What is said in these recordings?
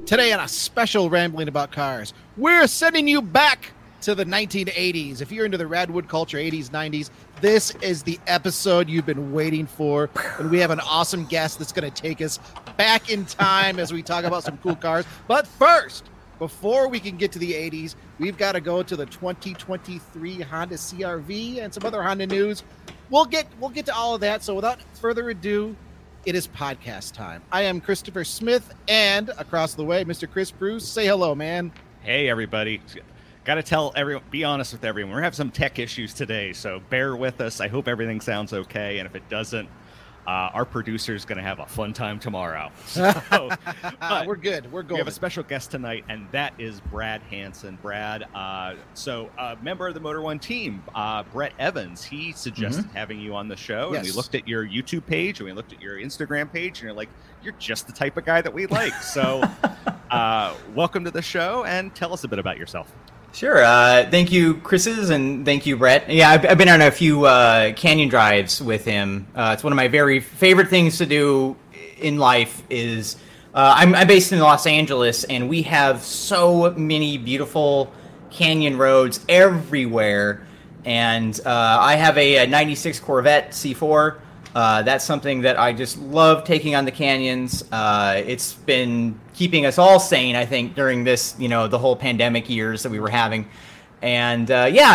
Today on a special Rambling About Cars, we're sending you back to the 1980s. If you're into the Radwood culture, 80s, 90s, this is the episode you've been waiting for. And we have an awesome guest that's going to take us back in time as we talk about some cool cars. But first, before we can get to the 80s, we've got to go to the 2023 Honda CR-V and some other Honda news. We'll get to all of that. So without further ado, it is podcast time. I am Christopher Smith, and across the way, Mr. Chris Bruce. Say hello, man. Hey, everybody. Got to tell everyone, be honest with everyone. We're having some tech issues today, so bear with us. I hope everything sounds okay, and if it doesn't, our producer's going to have a fun time tomorrow. So, we're good. We're going. We have a special guest tonight, and that is Brad Hanson. Brad, member of the Motor One team, Brett Evans, he suggested having you on the show, Yes. and we looked at your YouTube page, and we looked at your Instagram page, and you're like, you're just the type of guy that we like. So welcome to the show, and tell us a bit about yourself. Sure. Thank you, Chris's, and thank you, Brett. Yeah, I've been on a few canyon drives with him. It's one of my very favorite things to do in life. Is I'm based in Los Angeles, and we have so many beautiful canyon roads everywhere. And I have a 96 Corvette C4. That's something that I just love taking on the canyons. It's been keeping us all sane, I think, during this, the whole pandemic years that we were having. And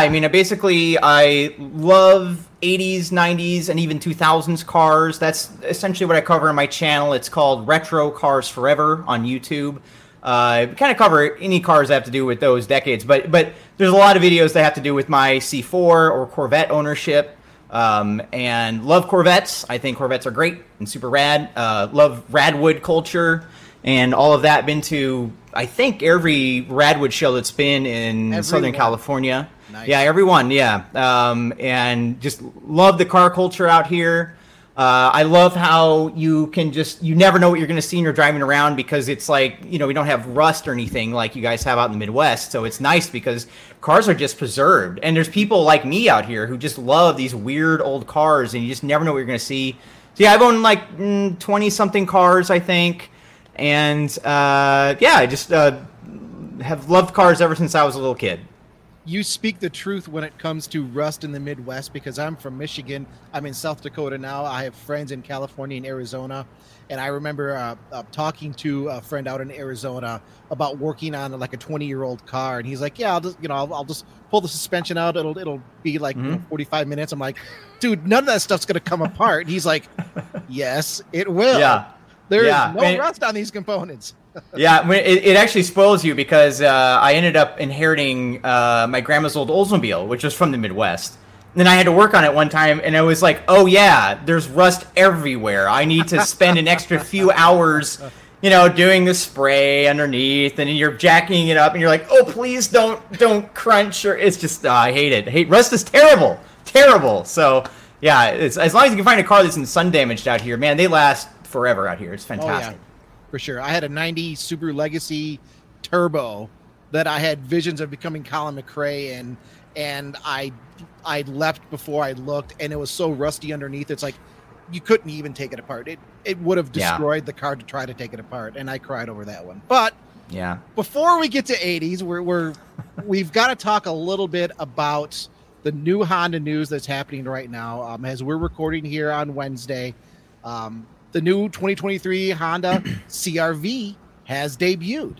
I love 80s, 90s, and even 2000s cars. That's essentially what I cover on my channel. It's called Retro Cars Forever on YouTube. I kind of cover any cars that have to do with those decades, but there's a lot of videos that have to do with my C4 or Corvette ownership. And love Corvettes. I think Corvettes are great and super rad. Love Radwood culture and all of that. Been to, I think, every Radwood show that's been in Southern California. Nice. Yeah, everyone. Yeah. And just love the car culture out here. I love how you never know what you're going to see when you're driving around, because it's like, we don't have rust or anything like you guys have out in the Midwest. So it's nice because cars are just preserved. And there's people like me out here who just love these weird old cars, and you just never know what you're going to see. So yeah, I've owned like 20 something cars, I think. And I just have loved cars ever since I was a little kid. You speak the truth when it comes to rust in the Midwest, because I'm from Michigan. I'm in South Dakota now. I have friends in California and Arizona. And I remember talking to a friend out in Arizona about working on like a 20-year-old car. And he's like, yeah, I'll just pull the suspension out. It'll be like 45 minutes. I'm like, dude, none of that stuff's going to come apart. And he's like, yes, it will. Yeah. There is no rust on these components. Yeah, it actually spoils you, because I ended up inheriting my grandma's old Oldsmobile, which was from the Midwest. And then I had to work on it one time, and I was like, oh yeah, there's rust everywhere. I need to spend an extra few hours, doing the spray underneath, and you're jacking it up, and you're like, oh, please don't crunch. Or it's just, I hate it. Rust is terrible. So yeah, it's, as long as you can find a car that's in sun damaged out here, man, they last forever out here. It's fantastic. Oh, yeah. For sure. I had a 90 Subaru Legacy Turbo that I had visions of becoming Colin McRae in, and I left before I looked, and it was so rusty underneath. It's like you couldn't even take it apart. It would have destroyed the car to try to take it apart, and I cried over that one. But yeah, before we get to 80s, we've got to talk a little bit about the new Honda news that's happening right now. As we're recording here on Wednesday, the new 2023 Honda CR-V has debuted.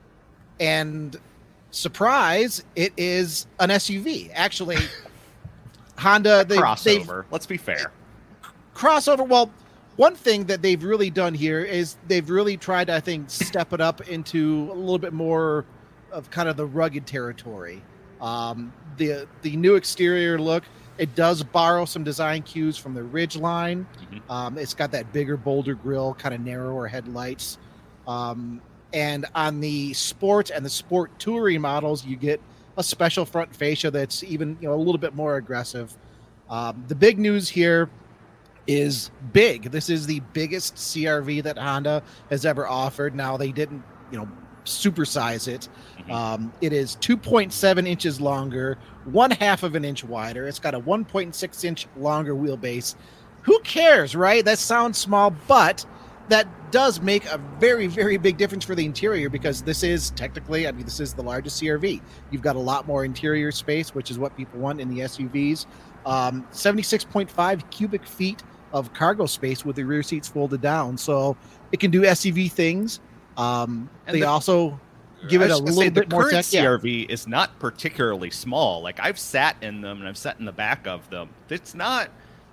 And surprise, it is an SUV. Actually, Honda... Crossover. Let's be fair. Crossover. Well, one thing that they've really done here is they've really tried to, I think, step it up into a little bit more of kind of the rugged territory. The new exterior look, it does borrow some design cues from the Ridgeline. It's got that bigger, bolder grille, kind of narrower headlights. And on the Sport and the Sport Touring models, you get a special front fascia that's even a little bit more aggressive. The big news here is big. This is the biggest CR-V that Honda has ever offered. Now, they didn't, supersize it. It is 2.7 inches longer, 1/2 of an inch wider. It's got a 1.6 inch longer wheelbase. Who cares, right? That sounds small, but that does make a very, very big difference for the interior, because this is technically, I mean, this is the largest CRV. You've got a lot more interior space, which is what people want in the SUVs. 76.5 cubic feet of cargo space with the rear seats folded down. So it can do SUV things. They also give it a little bit more tech. CRV is not particularly small. Like, I've sat in them and I've sat in the back of them. It's not,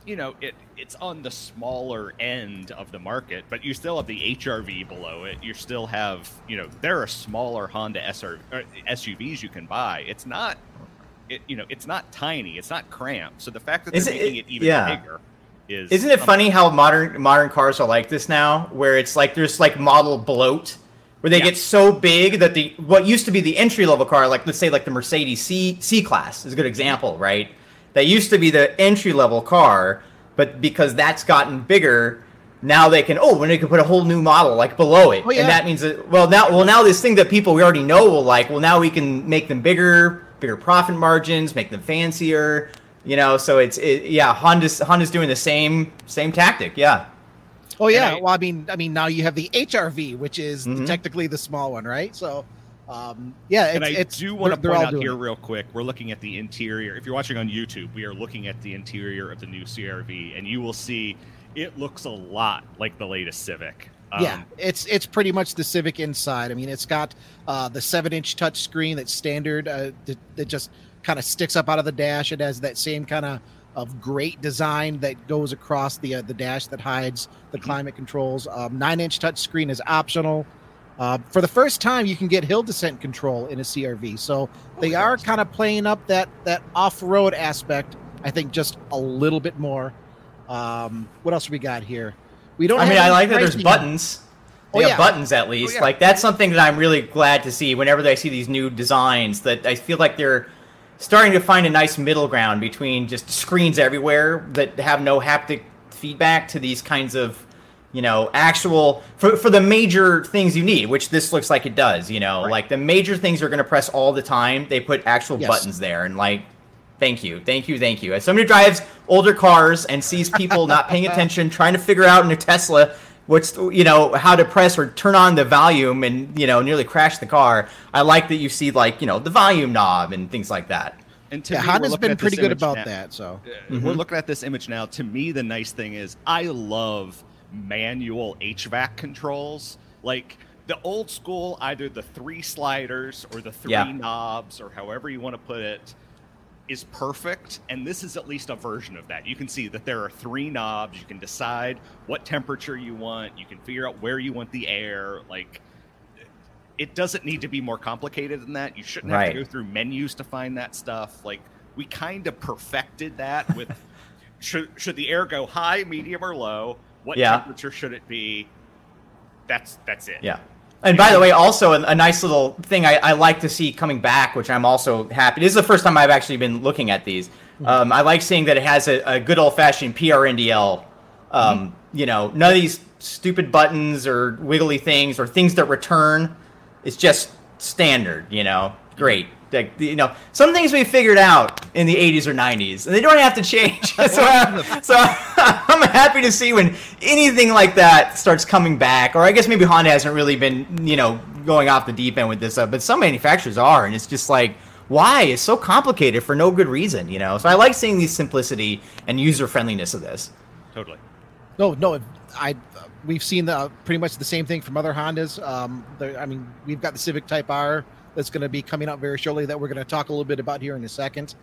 it's on the smaller end of the market, but you still have the HRV below it. You still have, there are smaller Honda SUVs you can buy. It's not, it's not tiny. It's not cramped. So the fact that they're making it even bigger is... Isn't it funny how modern cars are like this now, where it's like there's like model bloat, where they get so big that what used to be the entry-level car, like let's say like the Mercedes C-Class is a good example, right? That used to be the entry-level car, but because that's gotten bigger, now they can put a whole new model like below it. And that means that, now this thing that we already know will like, now we can make them bigger profit margins, make them fancier, so Honda's doing the same tactic. Yeah. Oh yeah. Well, I mean, now you have the HRV, which is technically the small one, right? So, I do want to point out here real quick, we're looking at the interior. If you're watching on YouTube, we are looking at the interior of the new CRV, and you will see it looks a lot like the latest Civic. It's pretty much the Civic inside. I mean, it's got the 7-inch touch screen that's standard that just kind of sticks up out of the dash. It has that same kind of great design that goes across the dash that hides the climate controls. 9-inch touch screen is optional. For the first time, you can get hill descent control in a CRV. So they are kind of playing up that off-road aspect, I think, just a little bit more. What else we got here? We don't. I like that there's buttons. They have buttons at least. Like, that's something that I'm really glad to see whenever I see these new designs, that I feel like they're starting to find a nice middle ground between just screens everywhere that have no haptic feedback to these kinds of, actual, for the major things you need, which this looks like it does, like the major things you're going to press all the time, they put actual buttons there, and like, thank you. As somebody who drives older cars and sees people not paying attention, trying to figure out in a Tesla what's, how to press or turn on the volume and, nearly crash the car, I like that you see, like, the volume knob and things like that. And to me, Honda's been pretty good about that. So we're looking at this image now. To me, the nice thing is I love manual HVAC controls. Like, the old school, either the 3 sliders or the 3 knobs or however you want to put it, is perfect, and this is at least a version of that. You can see that there are 3 knobs. You can decide what temperature you want. You can figure out where you want the air. Like, it doesn't need to be more complicated than that. You shouldn't have to go through menus to find that stuff. Like, we kind of perfected that with should the air go high, medium, or low? What temperature should it be? That's it. Yeah. And by the way, also a nice little thing I like to see coming back, which I'm also happy. This is the first time I've actually been looking at these. I like seeing that it has a good old-fashioned PRNDL. None of these stupid buttons or wiggly things or things that return. It's just standard, Great. Like, some things we figured out in the 80s or 90s, and they don't have to change. so I'm happy to see when anything like that starts coming back. Or I guess maybe Honda hasn't really been, going off the deep end with this stuff, but some manufacturers are, and it's just like, why? It's so complicated for no good reason, So I like seeing the simplicity and user friendliness of this. Totally. No, we've seen pretty much the same thing from other Hondas. We've got the Civic Type R that's going to be coming out very shortly that we're going to talk a little bit about here in a second.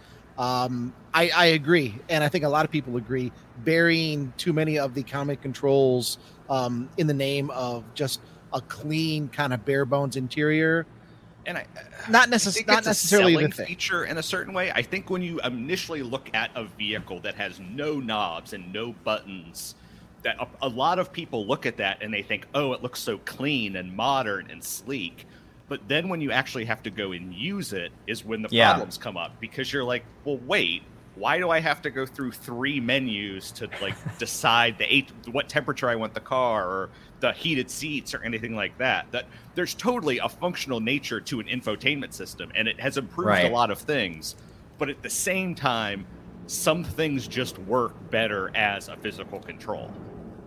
I agree, and I think a lot of people agree, burying too many of the climate controls in the name of just a clean kind of bare bones interior. And not necessarily the thing. Feature in a certain way. I think when you initially look at a vehicle that has no knobs and no buttons, that a lot of people look at that and they think, oh, it looks so clean and modern and sleek. But then when you actually have to go and use it is when the problems come up, because you're like, well, wait, why do I have to go through 3 menus to like decide what temperature I want the car or the heated seats or anything like that? That there's totally a functional nature to an infotainment system, and it has improved a lot of things. But at the same time, some things just work better as a physical control.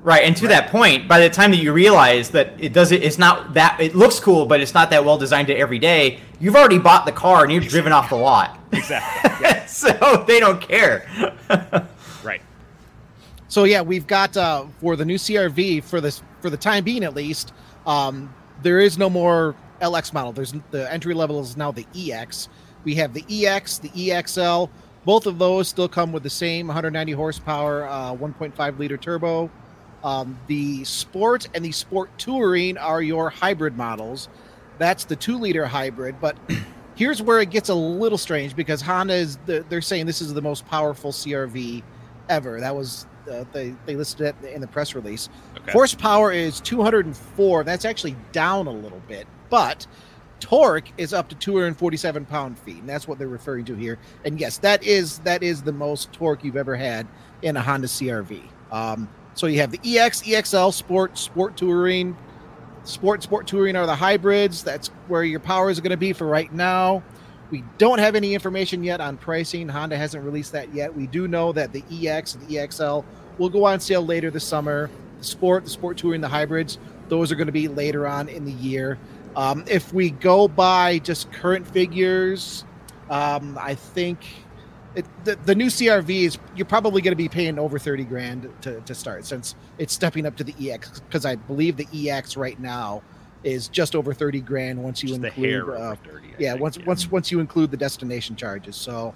Right, and to that point, by the time that you realize that it's not that, it looks cool, but it's not that well designed to every day, you've already bought the car and you've driven off the lot. Exactly. Yeah. So they don't care. Right. So yeah, we've got for the new CRV for the time being at least, there is no more LX model. There's the entry level is now the EX. We have the EX, the EXL. Both of those still come with the same 190 horsepower, 1.5 liter turbo. The Sport and the Sport Touring are your hybrid models. That's the 2-liter hybrid. But here's where it gets a little strange because Honda they're saying this is the most powerful CRV ever. That was they listed it in the press release. Okay. Horsepower is 204. That's actually down a little bit, but torque is up to 247 pound-feet, and that's what they're referring to here. And yes, that is the most torque you've ever had in a Honda CRV. So you have the EX, EXL, Sport Touring. Sport Touring are the hybrids. That's where your power is going to be for right now. We don't have any information yet on pricing. Honda hasn't released that yet. We do know that the EX and the EXL will go on sale later this summer. The Sport Touring, the hybrids, those are going to be later on in the year. If we go by just current figures, I think the new CRV is you're probably going to be paying over $30,000 to start since it's stepping up to the EX because I believe the EX right now is just over $30,000 once you just include once you include the destination charges. So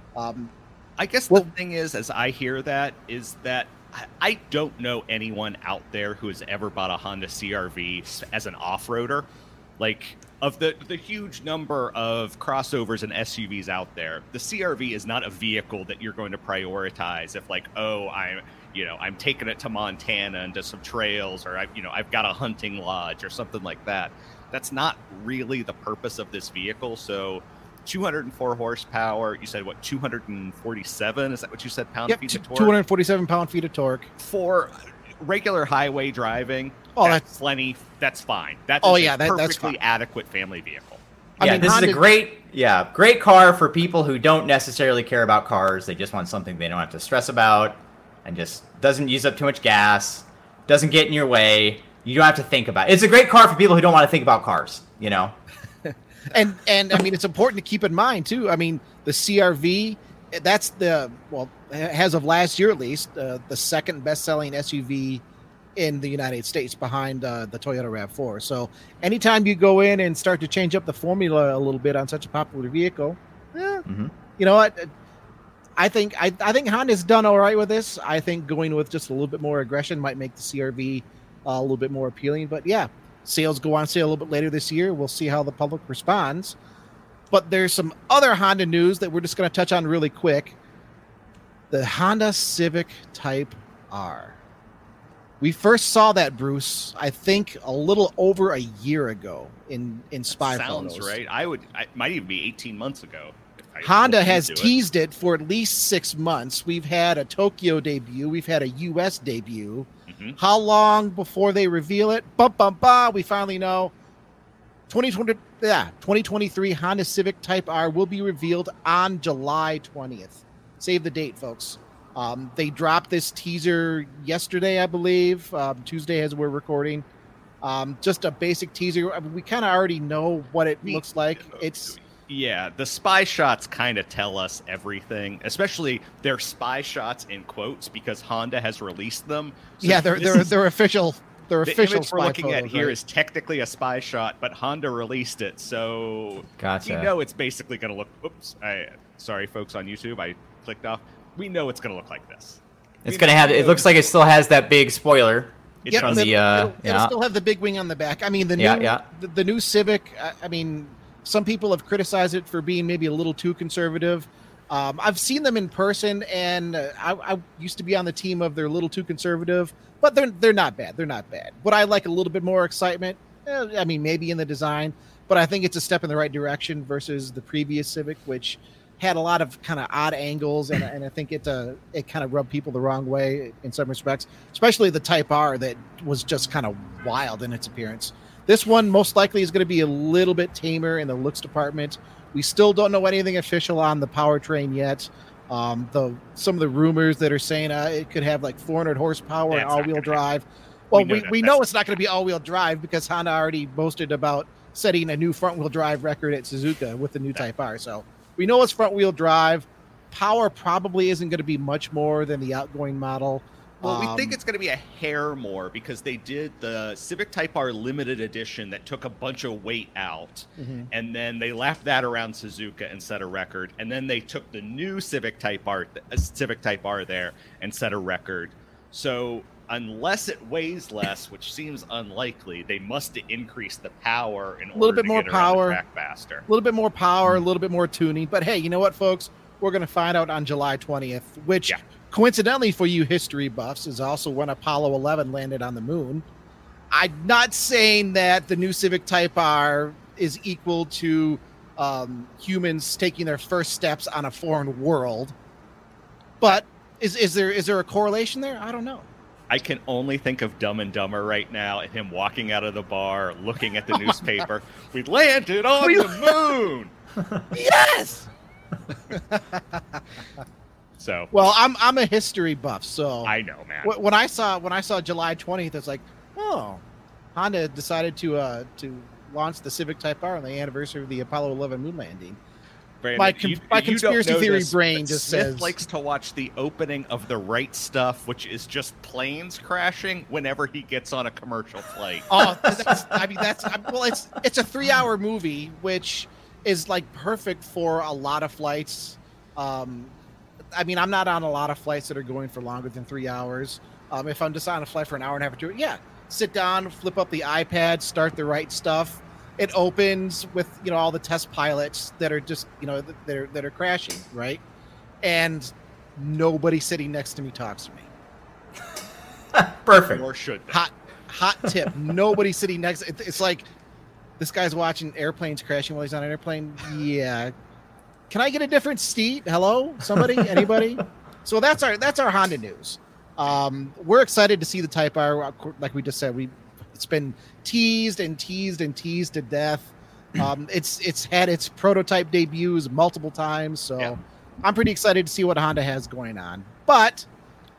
I guess the thing is, as I hear that, is that I don't know anyone out there who has ever bought a Honda CRV as an off-roader. Like, of the huge number of crossovers and SUVs out there, the CRV is not a vehicle that you're going to prioritize if, like, oh, I'm taking it to Montana and to some trails, or I've got a hunting lodge or something like that. That's not really the purpose of this vehicle. So 204 horsepower, you said what, 247? Is that what you said, pound-feet of torque? 247 pound-feet of torque. For regular highway driving, that's plenty. That's fine. That's perfectly adequate family vehicle. I mean, this is a great car for people who don't necessarily care about cars. They just want something they don't have to stress about and just doesn't use up too much gas, doesn't get in your way. You don't have to think about it. It's a great car for people who don't want to think about cars, And I mean, it's important to keep in mind too. I mean, the CRV, that's as of last year at least, the second best-selling SUV in the United States behind the Toyota RAV4. So anytime you go in and start to change up the formula a little bit on such a popular vehicle, you know what? I think Honda's done all right with this. I think going with just a little bit more aggression might make the CRV a little bit more appealing. But yeah, sales go on sale a little bit later this year. We'll see how the public responds. But there's some other Honda news that we're just going to touch on really quick. The Honda Civic Type R. We first saw that, Bruce, I think a little over a year ago in spy photos. Sounds right. It might even be 18 months ago. Honda has teased it for at least 6 months. We've had a Tokyo debut. We've had a U.S. debut. Mm-hmm. How long before they reveal it? We finally know. 2023 Honda Civic Type R will be revealed on July 20th. Save the date, folks. They dropped this teaser yesterday, I believe, Tuesday as we're recording. Just a basic teaser. I mean, we kind of already know what it looks like. Yeah, the spy shots kind of tell us everything, especially their spy shots in quotes because Honda has released them. So yeah, they're official. They're official. The image we're looking at here is technically a spy shot, but Honda released it, so gotcha. It's basically going to look. Oops, sorry, folks on YouTube, I clicked off. We know it's going to look like this. It's going to have. It looks like it still has that big spoiler. It'll still have the big wing on the back. I mean, the new Civic. I mean, some people have criticized it for being maybe a little too conservative. I've seen them in person, and I used to be on the team of they're a little too conservative, but they're not bad. They're not bad. Would I like a little bit more excitement? I mean, maybe in the design, but I think it's a step in the right direction versus the previous Civic, which had a lot of kind of odd angles, and I think it kind of rubbed people the wrong way in some respects, especially the Type R that was just kind of wild in its appearance. This one most likely is going to be a little bit tamer in the looks department. We still don't know anything official on the powertrain yet. Some of the rumors that are saying it could have like 400 horsepower and That's not all-wheel gonna drive. happen. Well, We know know it's not going to be all-wheel drive because Honda already boasted about setting a new front-wheel drive record at Suzuka with the new Type R. So we know it's front-wheel drive. Power probably isn't going to be much more than the outgoing model. Well, we think it's going to be a hair more because they did the Civic Type R limited edition that took a bunch of weight out, and then they lapped that around Suzuka and set a record, and then they took the new Civic Type R there and set a record. So unless it weighs less, which seems unlikely, they must increase the power in order to get around the track faster. A little bit more power, a little bit more tuning. But hey, you know what, folks? We're going to find out on July 20th, which coincidentally for you history buffs is also when Apollo 11 landed on the moon. I'm not saying that the new Civic Type R is equal to humans taking their first steps on a foreign world, but is there a correlation there? I don't know. I can only think of Dumb and Dumber right now and him walking out of the bar, looking at the newspaper. We landed on the moon. Yes. So well, I'm a history buff, so I know, man. When I saw July 20th, it's like, oh, Honda decided to launch the Civic Type R on the anniversary of the Apollo 11 moon landing. Brandon, my conspiracy theory brain just Smith says likes to watch the opening of The Right Stuff, which is just planes crashing whenever he gets on a commercial flight. Oh, it's a 3-hour movie, which is like perfect for a lot of flights. I mean, I'm not on a lot of flights that are going for longer than 3 hours. If I'm just on a flight for an hour and a half or two, sit down, flip up the iPad, start The Right Stuff. It opens with, all the test pilots that are just, that are crashing, right? And nobody sitting next to me talks to me. Perfect. Or should they? Hot tip. Nobody sitting next. It's like this guy's watching airplanes crashing while he's on an airplane. Yeah. Can I get a different seat? Hello? Somebody? Anybody? So that's our Honda news. We're excited to see the Type R. Like we just said, it's been teased and teased and teased to death. It's had its prototype debuts multiple times, so I'm pretty excited to see what Honda has going on. But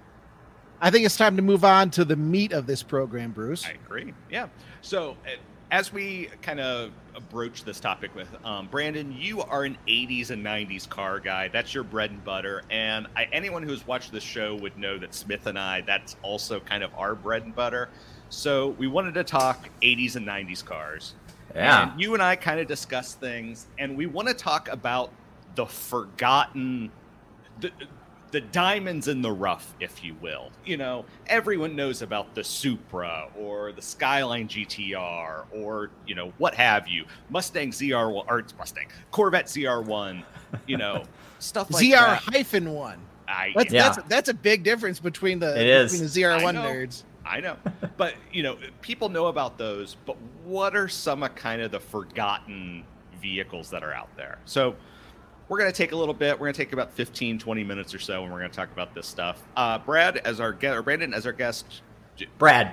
I think it's time to move on to the meat of this program, Bruce. I agree. Yeah. So as we kind of broach this topic with Brandon, you are an 80s and 90s car guy. That's your bread and butter. And anyone who's watched this show would know that Smith and I, that's also kind of our bread and butter. So we wanted to talk 80s and 90s cars. Yeah. And you and I kind of discussed things, and we want to talk about the forgotten, the diamonds in the rough, if you will. Everyone knows about the Supra or the Skyline GTR or, what have you. Mustang ZR1, or Mustang, Corvette ZR1, stuff like that. ZR-1. That's a big difference between the ZR1 nerds. I know. But, people know about those, but what are some of kind of the forgotten vehicles that are out there? So we're going to take a little bit. We're going to take about 15, 20 minutes or so, and we're going to talk about this stuff. Brad as our guest, or Brandon as our guest. Brad.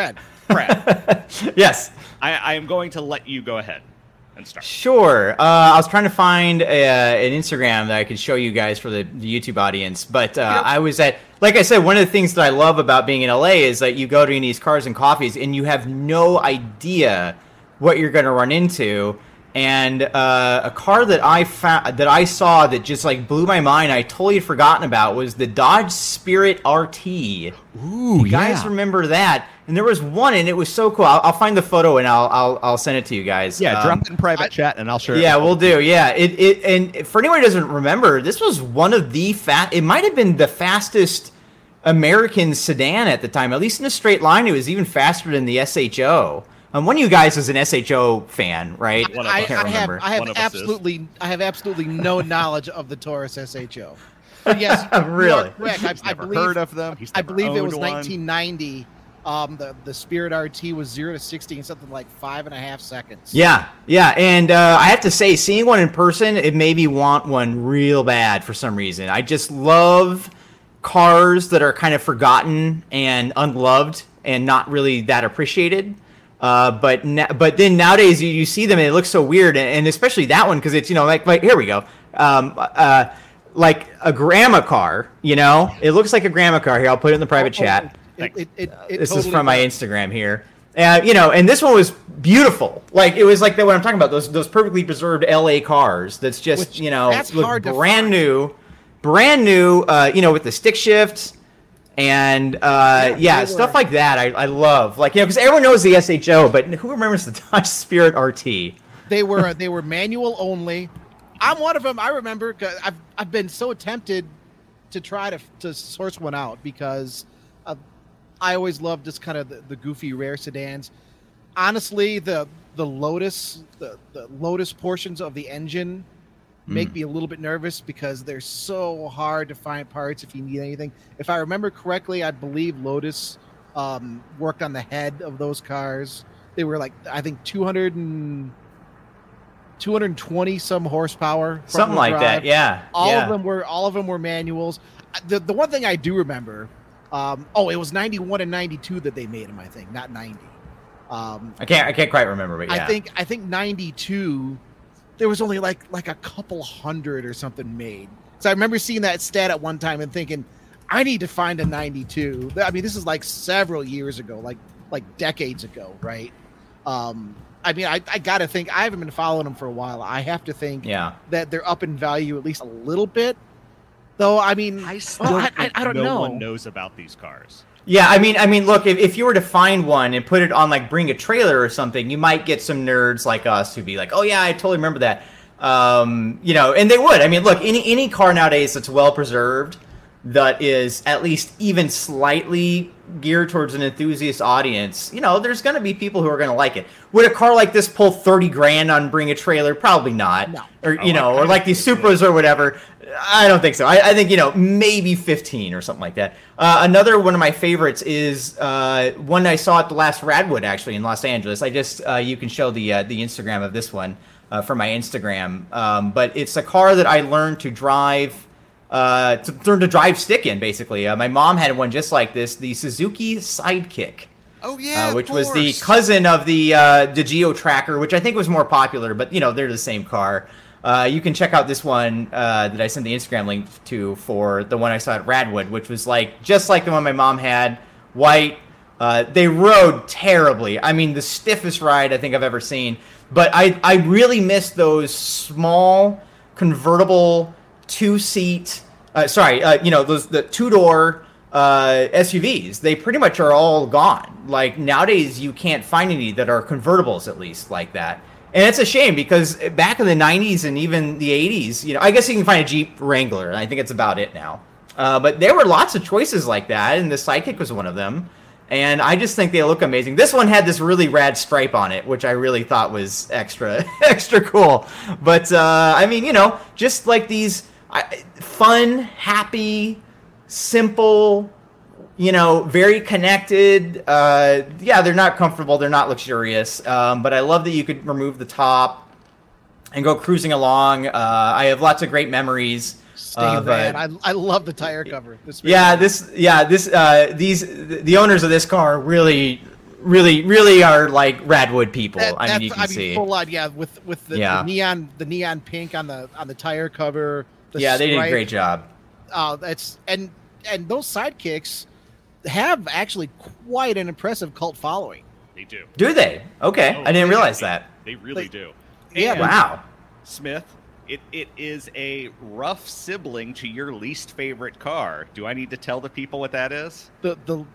Yes. I am going to let you go ahead and start. Sure. I was trying to find an Instagram that I could show you guys for the YouTube audience, but I was at, like I said, one of the things that I love about being in LA is that you go to these cars and coffees and you have no idea what you're going to run into. And a car that I saw that just like blew my mind, I totally had forgotten about, was the Dodge Spirit RT. Ooh, you guys remember that? And there was one, and it was so cool. I'll find the photo and I'll send it to you guys. Yeah, drop it in private chat, and I'll share it. Yeah, we'll do. Yeah, and for anyone who doesn't remember, this was one of the it might have been the fastest American sedan at the time, at least in a straight line. It was even faster than the SHO. One of you guys is an SHO fan, right? I have absolutely no knowledge of the Taurus SHO. But yes, really? Correct. I believe, heard of them. I believe it was 1990. The Spirit RT was 0 to 60 in something like 5.5 seconds. Yeah, and I have to say, seeing one in person, it made me want one real bad for some reason. I just love cars that are kind of forgotten and unloved and not really that appreciated. But then nowadays you see them and it looks so weird, and especially that one because it's like here we go. like a grandma car. You know, it looks like a grandma car. Here, I'll put it in the private chat. This is from my Instagram here. You know, and this one was beautiful. Like it was like what I'm talking about. Those perfectly preserved LA cars. That's just look brand new. You know, with the stick shifts and stuff like that. I love because everyone knows the SHO, but who remembers the Dodge Spirit RT? They were manual only. I'm one of them. I remember. I've been so tempted to try to source one out because I always loved just kind of the goofy rare sedans. Honestly, the Lotus the Lotus portions of the engine make me a little bit nervous because they're so hard to find parts if you need anything. If I remember correctly, I believe Lotus worked on the head of those cars. They were like, I think 220 some horsepower, something like that. Yeah, all of them were manuals. The one thing I do remember, it was 91 and 92 that they made them. I think not 90. I can't quite remember, but yeah. I think 92. There was only like a couple hundred or something made. So I remember seeing that stat at one time and thinking, I need to find a 92. I mean, this is like several years ago, like decades ago, right? I mean, I got to think, I haven't been following them for a while. I have to think that they're up in value at least a little bit. Though, I mean, I don't know. No one knows about these cars. Yeah, I mean, look, if you were to find one and put it on like Bring a Trailer or something, you might get some nerds like us who'd be like, oh yeah, I totally remember that. You know, and they would. I mean, look, any car nowadays that's well preserved, that is at least even slightly geared towards an enthusiast audience, you know, there's going to be people who are going to like it. Would a car like this pull 30 grand on Bring a Trailer? Probably not. No. Or, or like these Supras or whatever. I don't think so. I think, maybe 15 or something like that. Another one of my favorites is one I saw at the last Radwood, actually, in Los Angeles. I just, you can show the Instagram of this one from my Instagram. But it's a car that I learned to drive, stick in, basically. My mom had one just like this, the Suzuki Sidekick. Oh, yeah, which was the cousin of the Geo Tracker, which I think was more popular, but, they're the same car. You can check out this one that I sent the Instagram link to for the one I saw at Radwood, which was just like the one my mom had, white. They rode terribly. I mean, the stiffest ride I think I've ever seen. But I really miss those small convertible two-seat, the two-door SUVs. They pretty much are all gone. Like nowadays, you can't find any that are convertibles, at least like that. And it's a shame because back in the 90s and even the 80s, I guess you can find a Jeep Wrangler. I think it's about it now. But there were lots of choices like that, and the Sidekick was one of them. And I just think they look amazing. This one had this really rad stripe on it, which I really thought was extra cool. But, just like these fun, happy, simple, very connected. They're not comfortable. They're not luxurious. But I love that you could remove the top and go cruising along. I have lots of great memories. I love the tire cover. The owners of this car really are like Radwood people. You can see. Full on, with the neon pink on the tire cover. They did a great job. And those Sidekicks have actually quite an impressive cult following. They do. Do they? Okay, I didn't realize that. They really do. Yeah. Wow. Smith, it is a rough sibling to your least favorite car. Do I need to tell the people what that is? The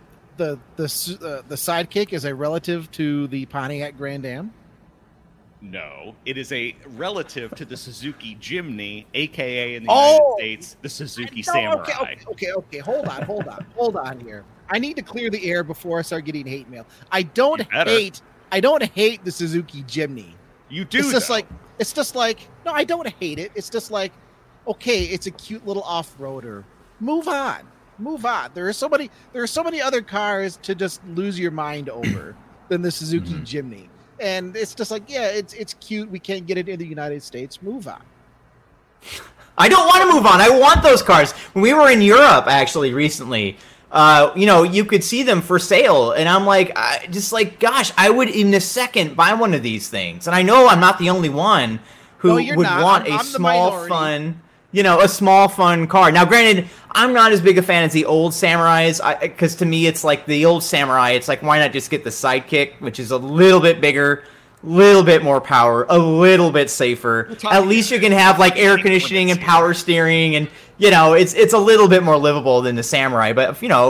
Sidekick is a relative to the Pontiac Grand Am. No, it is a relative to the Suzuki Jimny, aka in the United States, the Suzuki Samurai. Okay. Hold on here. I need to clear the air before I start getting hate mail. I don't hate the Suzuki Jimny. You do. It's just like no, I don't hate it. It's just like okay, it's a cute little off-roader. Move on. There are so many other cars to just lose your mind over than the Suzuki Jimny. And it's just like, it's cute. We can't get it in the United States. Move on. I don't want to move on. I want those cars. When we were in Europe, actually, recently, you could see them for sale. And I'm like, gosh, I would in a second buy one of these things. And I know I'm not the only one who would want a small, fun... a small, fun car. Now, granted, I'm not as big a fan as the old Samurais, because to me, it's like the old Samurai. It's like, why not just get the Sidekick, which is a little bit bigger, little bit more power, a little bit safer. At least you can have like air conditioning and power steering, and it's a little bit more livable than the Samurai. But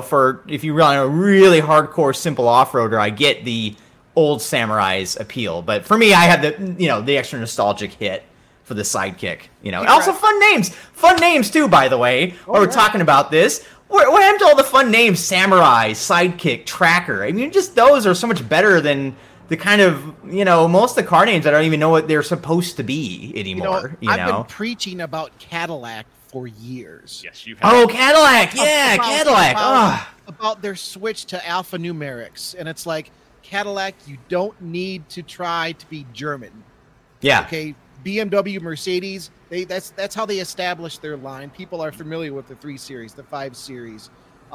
if you run a really hardcore, simple off-roader, I get the old Samurai's appeal. But for me, I have the extra nostalgic hit for the Sidekick, Also fun names too, by the way. While we're talking about this, what happened to all the fun names? Samurai, Sidekick, Tracker. I mean, just those are so much better than the kind of, most of the car names I don't even know what they're supposed to be anymore. I've been preaching about Cadillac for years. Yes, you have. Oh, Cadillac, yeah, Cadillac. About their switch to alphanumerics, and it's like, Cadillac, you don't need to try to be German. Yeah. Okay. BMW, Mercedes, that's how they established their line. People are familiar with the 3 Series, the 5 Series,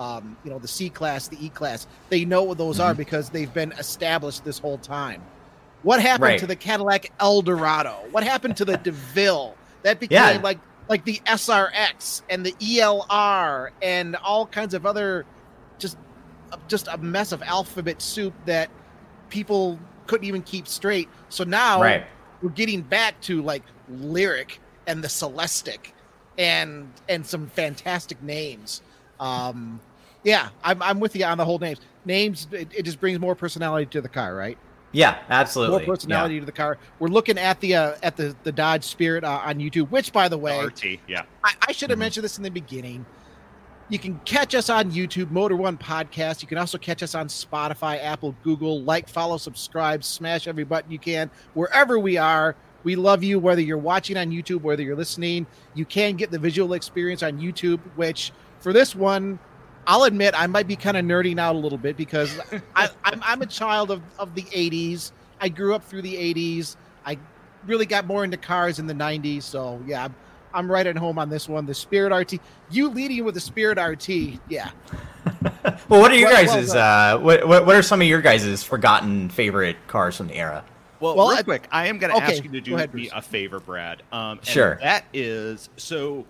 the C-Class, the E-Class. They know what those are because they've been established this whole time. What happened to the Cadillac Eldorado? What happened to the DeVille? That became like the SRX and the ELR and all kinds of other just a mess of alphabet soup that people couldn't even keep straight. So now we're getting back to like Lyric and the Celestic and some fantastic names. I'm with you on the whole names. Names, it just brings more personality to the car, right? Yeah, absolutely. More personality to the car. We're looking at the Dodge Spirit on YouTube, which, by the way, RT, yeah. I should have mentioned this in the beginning. You can catch us on YouTube, Motor One Podcast. You can also catch us on Spotify, Apple, Google. Like, follow, subscribe, smash every button you can. Wherever we are, we love you, whether you're watching on YouTube, whether you're listening. You can get the visual experience on YouTube, which for this one, I'll admit I might be kind of nerding out a little bit because I'm a child of the 80s. I grew up through the 80s. I really got more into cars in the 90s. So, yeah, I'm right at home on this one. The Spirit RT. You leading with the Spirit RT. Yeah. Well, what are your guys', what are some of your guys' forgotten favorite cars from the era? Well, real quick, I am going to ask you to do me a favor, Brad. Sure. And that is, so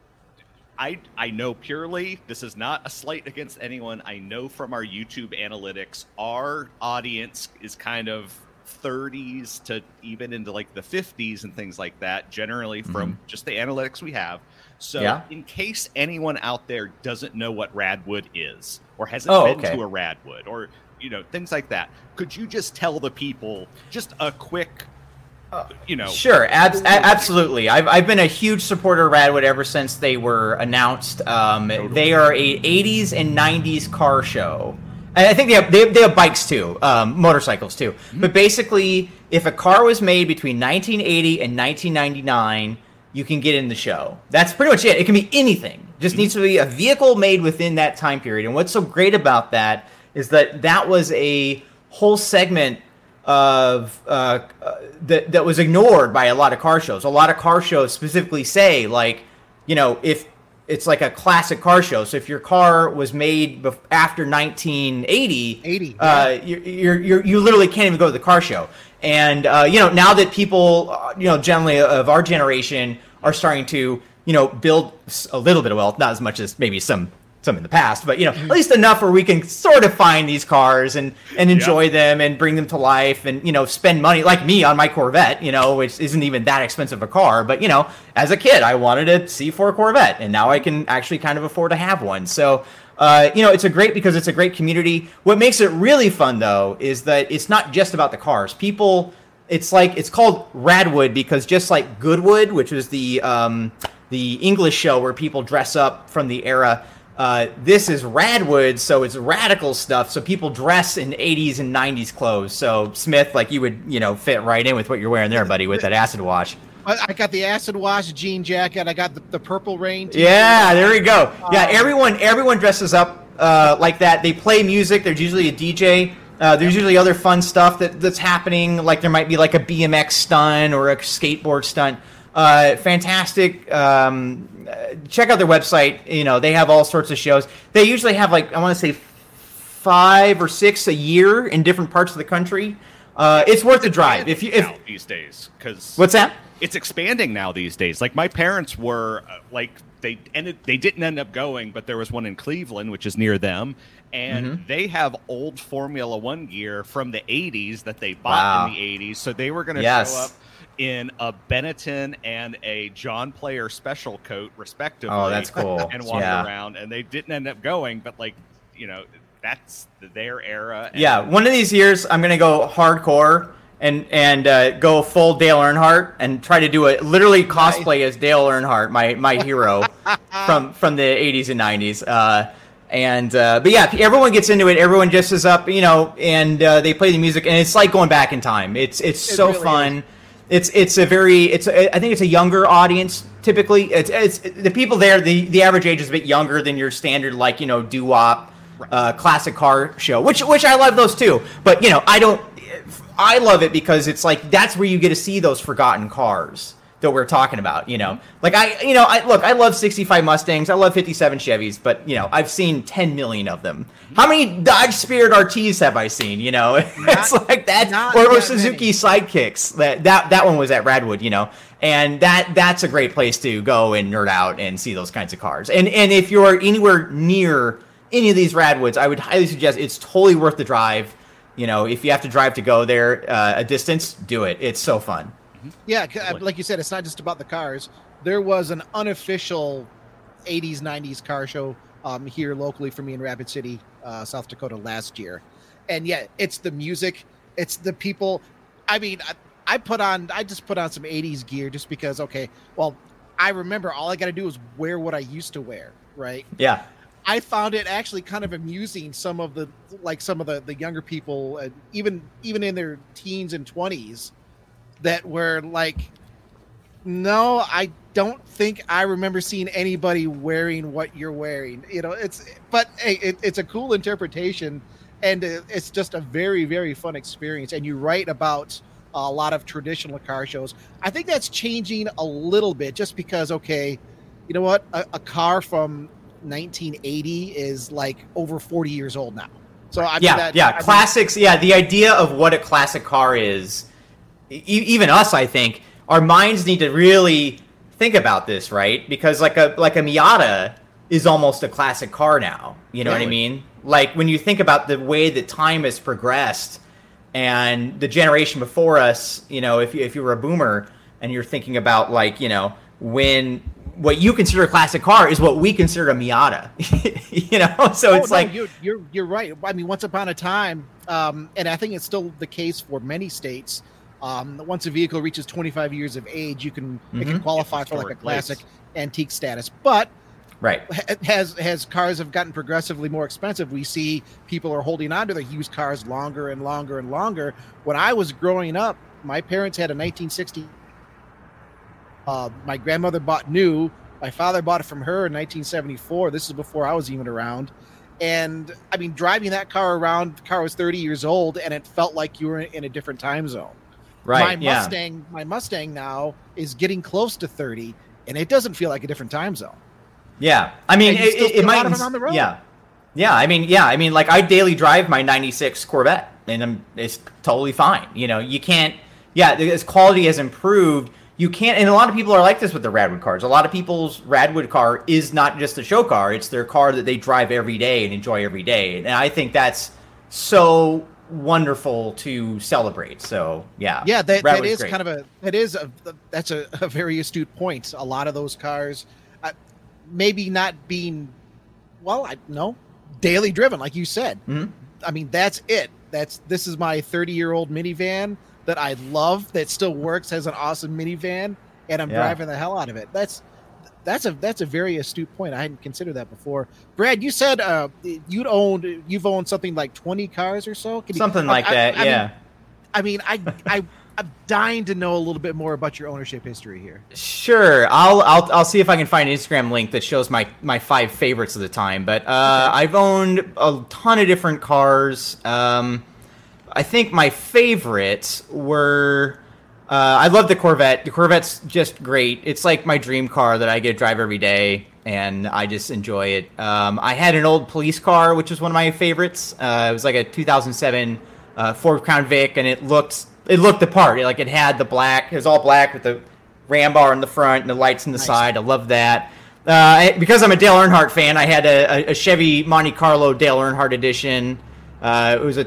I know purely, this is not a slight against anyone. I know from our YouTube analytics, our audience is kind of 30s to even into like the 50s and things like that, generally from just the analytics we have. So in case anyone out there doesn't know what Radwood is or hasn't been to a Radwood or, things like that, could you just tell the people just a quick, Sure, absolutely. I've been a huge supporter of Radwood ever since they were announced. They are a 80s and 90s car show. I think they have bikes too, motorcycles too. But basically, if a car was made between 1980 and 1999, you can get in the show. That's pretty much it. It can be anything. Just needs to be a vehicle made within that time period. And what's so great about that is that was a whole segment of that was ignored by a lot of car shows. A lot of car shows specifically say, like, if it's like a classic car show. So if your car was made after 1980, you literally can't even go to the car show. And now that people, generally of our generation are starting to, build a little bit of wealth, not as much as maybe some in the past, but at least enough where we can sort of find these cars and enjoy them and bring them to life and spend money, like me on my Corvette, which isn't even that expensive a car, but as a kid I wanted a C4 Corvette and now I can actually kind of afford to have one. So it's because it's a great community. What makes it really fun though is that it's not just about the cars. People, it's called Radwood because just like Goodwood, which was the English show where people dress up from the era, this is Radwood, so it's radical stuff. So people dress in 80s and 90s clothes. So Smith, like you would, fit right in with what you're wearing there, buddy, with that acid wash. I got the acid wash jean jacket. I got the Purple Rain. Yeah, there we go. Yeah, everyone dresses up like that. They play music. There's usually a DJ. There's usually other fun stuff that's happening. Like there might be like a BMX stunt or a skateboard stunt. Fantastic. Check out their website. They have all sorts of shows. They usually have I want to say 5 or 6 a year in different parts of the country. It's worth the drive. If these days, because what's that? it's expanding now these days. Like my parents were they didn't end up going, but there was one in Cleveland, which is near them, and they have old Formula One gear from the 80s that they bought in the 80s. So they were going to show up in a Benetton and a John Player special coat, respectively. Oh, that's cool. And walk around, and they didn't end up going, but that's their era. And one of these years I'm going to go hardcore and go full Dale Earnhardt and try to do literally cosplay as Dale Earnhardt, my hero from the 80s and 90s. But yeah, everyone gets into it. Everyone just is up, and they play the music, and it's like going back in time. It's so really fun. Is. I think it's a younger audience typically. It's the people there. The average age is a bit younger than your standard doo-wop classic car show, which I love those too. But I love it because it's like that's where you get to see those forgotten cars that we're talking about. Like I love 65 Mustangs, I love 57 Chevys, but I've seen 10 million of them. How many Dodge Spirit RTs have I seen? It's like that, or Suzuki Sidekicks. That one was at Radwood, and that's a great place to go and nerd out and see those kinds of cars. And if you're anywhere near any of these Radwoods, I would highly suggest it's totally worth the drive. If you have to drive to go there a distance, do it. It's so fun. Yeah, like you said, it's not just about the cars. There was an unofficial 80s, 90s car show here locally for me in Rapid City, South Dakota last year. And yeah, it's the music. It's the people. I mean, I just put on some 80s gear just because, I remember all I got to do is wear what I used to wear, right? Yeah. I found it actually kind of amusing. Some of the younger people, even in their teens and 20s, that were like, no, I don't think I remember seeing anybody wearing what you're wearing. But it's a cool interpretation, and it's just a very, very fun experience. And you're right about a lot of traditional car shows. I think that's changing a little bit, just because, you know what, a car from 1980 is like over 40 years old now. So classics. The idea of what a classic car is, even us, I think our minds need to really think about this, right? Because like a Miata is almost a classic car now. You know what I mean? Like when you think about the way that time has progressed and the generation before us, if you were a boomer and you're thinking about when what you consider a classic car is what we consider a Miata, So it's you're right. I mean, once upon a time, and I think it's still the case for many states. Once a vehicle reaches 25 years of age, it can qualify for like a classic antique status. But as cars have gotten progressively more expensive, we see people are holding on to their used cars longer and longer and longer. When I was growing up, my parents had a 1960. My grandmother bought new. My father bought it from her in 1974. This is before I was even around. And I mean, driving that car around, the car was 30 years old, and it felt like you were in a different time zone. Right. My Mustang now is getting close to 30, and it doesn't feel like a different time zone. Yeah. I mean, it might. On the road. Yeah. Yeah. I mean, like I daily drive my 96 Corvette, and it's totally fine. You can't. Yeah. As quality has improved, you can't, and a lot of people are like this with the Radwood cars. A lot of people's Radwood car is not just a show car; it's their car that they drive every day and enjoy every day. And I think that's so wonderful to celebrate. So yeah, that is great. That's a very astute point. A lot of those cars, maybe not being, daily driven, like you said. Mm-hmm. I mean, that's it. This is my 30-year-old minivan that I love, that still works, has an awesome minivan, and I'm driving the hell out of it. That's a very astute point. I hadn't considered that before. Brad, you said you've owned something like 20 cars or so? I'm dying to know a little bit more about your ownership history here. Sure. I'll see if I can find an Instagram link that shows my 5 favorites of the time. But I've owned a ton of different cars. I think my favorites were I love the Corvette. The Corvette's just great. It's like my dream car that I get to drive every day, and I just enjoy it. I had an old police car, which was one of my favorites. It was like a 2007 Ford Crown Vic, and it looked the part. It had the black. It was all black with the ram bar in the front and the lights in the Nice. side. I love that. Because I'm a Dale Earnhardt fan, I had a Chevy Monte Carlo Dale Earnhardt edition. It was a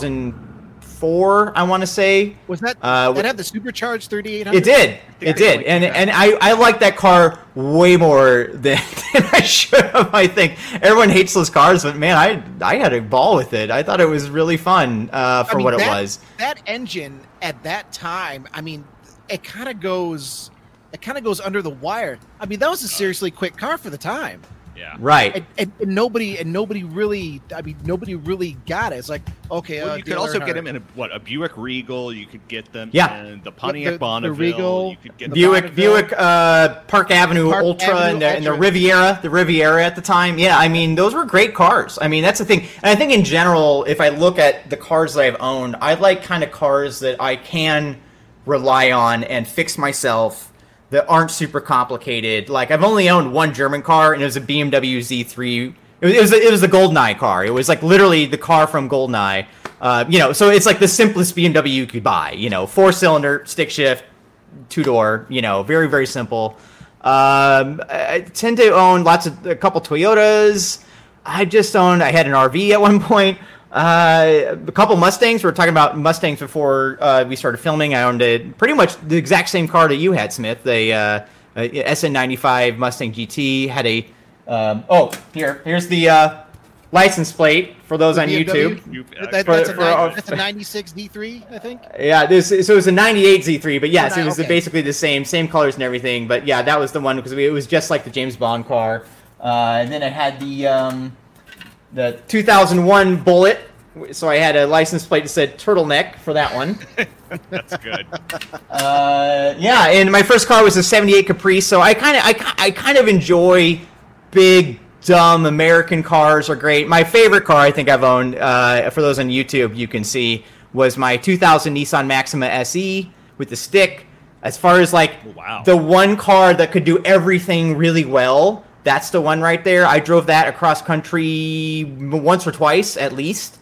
2004, I want to say. Was that that had the supercharged 3800? It did. It did. And I like that car way more than I should have, I think. Everyone hates those cars, but man, I had a ball with it. I thought it was really fun for what it was. That engine at that time, I mean, it kind of goes under the wire. I mean, that was a seriously quick car for the time. Yeah. Right. And nobody really, I mean, nobody really got it. It's like, okay, Well, you could Dale also Earnhardt. get them in a Buick Regal. You could get them Yeah. in the Pontiac The Bonneville. Regal, You could get the them Buick Park Avenue Park Ultra Avenue and the Ultra. Riviera at the time. Yeah, I mean, those were great cars. I mean, that's the thing. And I think in general, if I look at the cars that I've owned, I like kind of cars that I can rely on and fix myself, that aren't super complicated. Like, I've only owned one German car, and it was a BMW Z3. It was the GoldenEye car. It was like literally the car from GoldenEye. So it's like the simplest BMW you could buy. 4-cylinder, stick shift, 2-door. Very, very simple. I tend to own a couple Toyotas. I had an RV at one point. A couple Mustangs. We were talking about Mustangs before we started filming. I owned pretty much the exact same car that you had, Smith. A SN95 Mustang GT. Had here's the license plate for those on BMW? YouTube. That's a 96 D3, I think. Yeah, so it was a 98 Z3, but yes, it was Okay. basically the same colors and everything. But yeah, that was the one because it was just like the James Bond car. And then I had the 2001 Bullet, so I had a license plate that said turtleneck for that one. That's good. And my first car was a '78 Caprice, so I kind of enjoy big, dumb American cars. Are great. My favorite car I think I've owned, for those on YouTube, you can see, was my 2000 Nissan Maxima SE with the stick. As far as Wow. the one car that could do everything really well. That's the one right there. I drove that across country once or twice at least.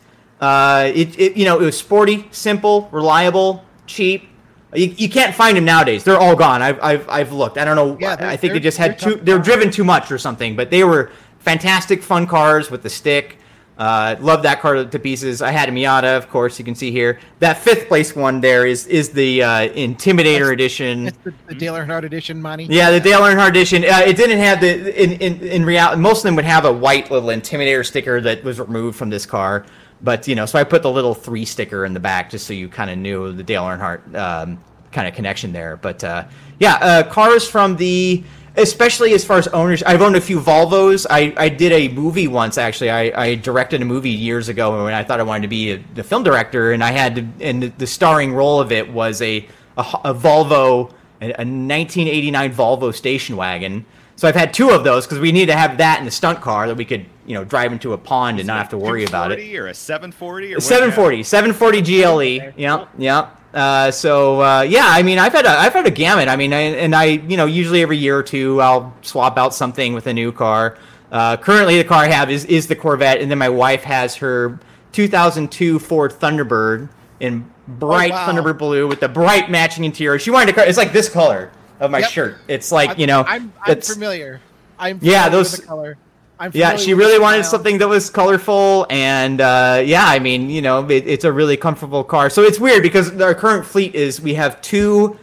It was sporty, simple, reliable, cheap. You can't find them nowadays. They're all gone. I've looked. I don't know. Yeah, I think they just they're had tough they were cars. driven too much or something. But they were fantastic, fun cars with the stick. Love that car to pieces. I had a Miata, of course. You can see here. That 5th place one there is the Intimidator edition. It's the Dale Earnhardt edition, Monty. Yeah, the Dale Earnhardt edition. It didn't have in reality. Most of them would have a white little Intimidator sticker that was removed from this car. But so I put the little 3 sticker in the back just so you kind of knew the Dale Earnhardt kind of connection there. But cars from the. Especially as far as owners, I've owned a few Volvos. I did a movie once, actually. I directed a movie years ago when I thought I wanted to be the film director, and the starring role of it was a Volvo, a 1989 Volvo station wagon. So I've had 2 of those because we need to have that in the stunt car that we could, drive into a pond and not have to worry about it. Or a 740 or 740 GLE. Yeah. I mean, I've had a gamut. I mean, I usually every year or two I'll swap out something with a new car. Currently, the car I have is the Corvette, and then my wife has her 2002 Ford Thunderbird in bright Thunderbird blue with the bright matching interior. She wanted a car. It's like this color of my shirt. It's like I'm familiar. I'm familiar with the color. She really wanted something that was colorful, and I mean, it's a really comfortable car. So it's weird because our current fleet we have two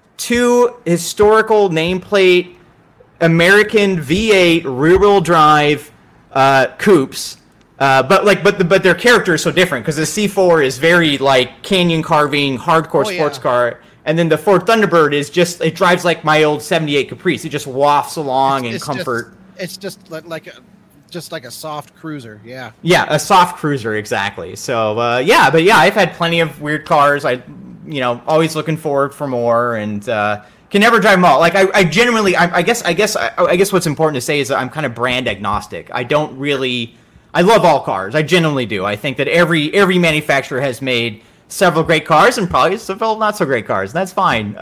historical nameplate American V8 rear-wheel drive coupes, but their character is so different because the C4 is very like canyon carving, hardcore sports car. And then the Ford Thunderbird it drives like my old '78 Caprice. It just wafts along in comfort. It's just like a soft cruiser, yeah. Yeah, a soft cruiser, exactly. So, I've had plenty of weird cars. Always looking forward for more, and can never drive them all. Like I genuinely, I guess what's important to say is that I'm kind of brand agnostic. I love all cars. I genuinely do. I think that every manufacturer has made several great cars and probably several not so great cars. And that's fine.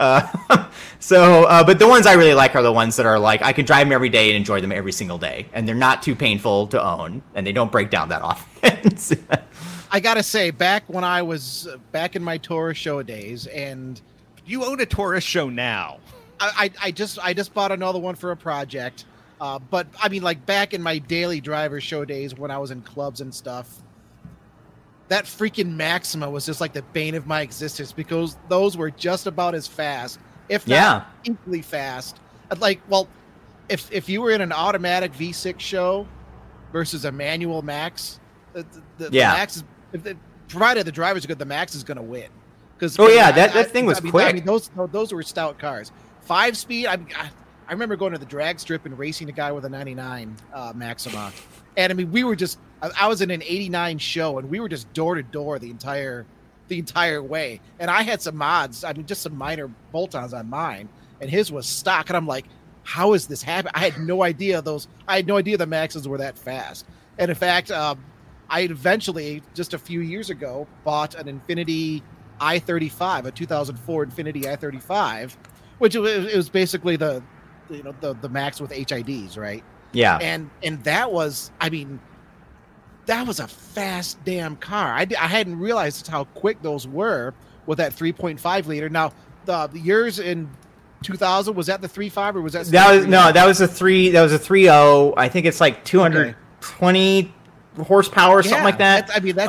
But the ones I really like are the ones that are like I can drive them every day and enjoy them every single day, and they're not too painful to own, and they don't break down that often. I gotta say, back when I was back in my Taurus show days, and You own a Taurus show now. I just bought another one for a project. But I mean, like back in my daily driver show days when I was in clubs and stuff, that freaking Maxima was just like the bane of my existence because those were just about as fast, if not equally fast. Like, well, if you were in an automatic V6 show versus a manual Max, the Max is, provided the driver's good, the Max is going to win. That thing was quick. I mean, those were stout cars. 5-speed. I remember going to the drag strip and racing a guy with a 99 Maxima. And I mean, we were just, I was in an 89 show and we were just door to door the entire way. And I had some mods, I mean, just some minor bolt-ons on mine, and his was stock. And I'm like, how is this happening? I had no idea the Maxes were that fast. And in fact, I eventually, just a few years ago, bought an Infiniti i35, a 2004 Infiniti i35, which it was basically the Max with HIDs, right? Yeah. And that was, I mean, that was a fast damn car. I hadn't realized how quick those were with that 3.5 liter. Now, the yours in 2000, was that the 3.5 or was that? That was a 3.0. I think it's like 220 horsepower or something like that.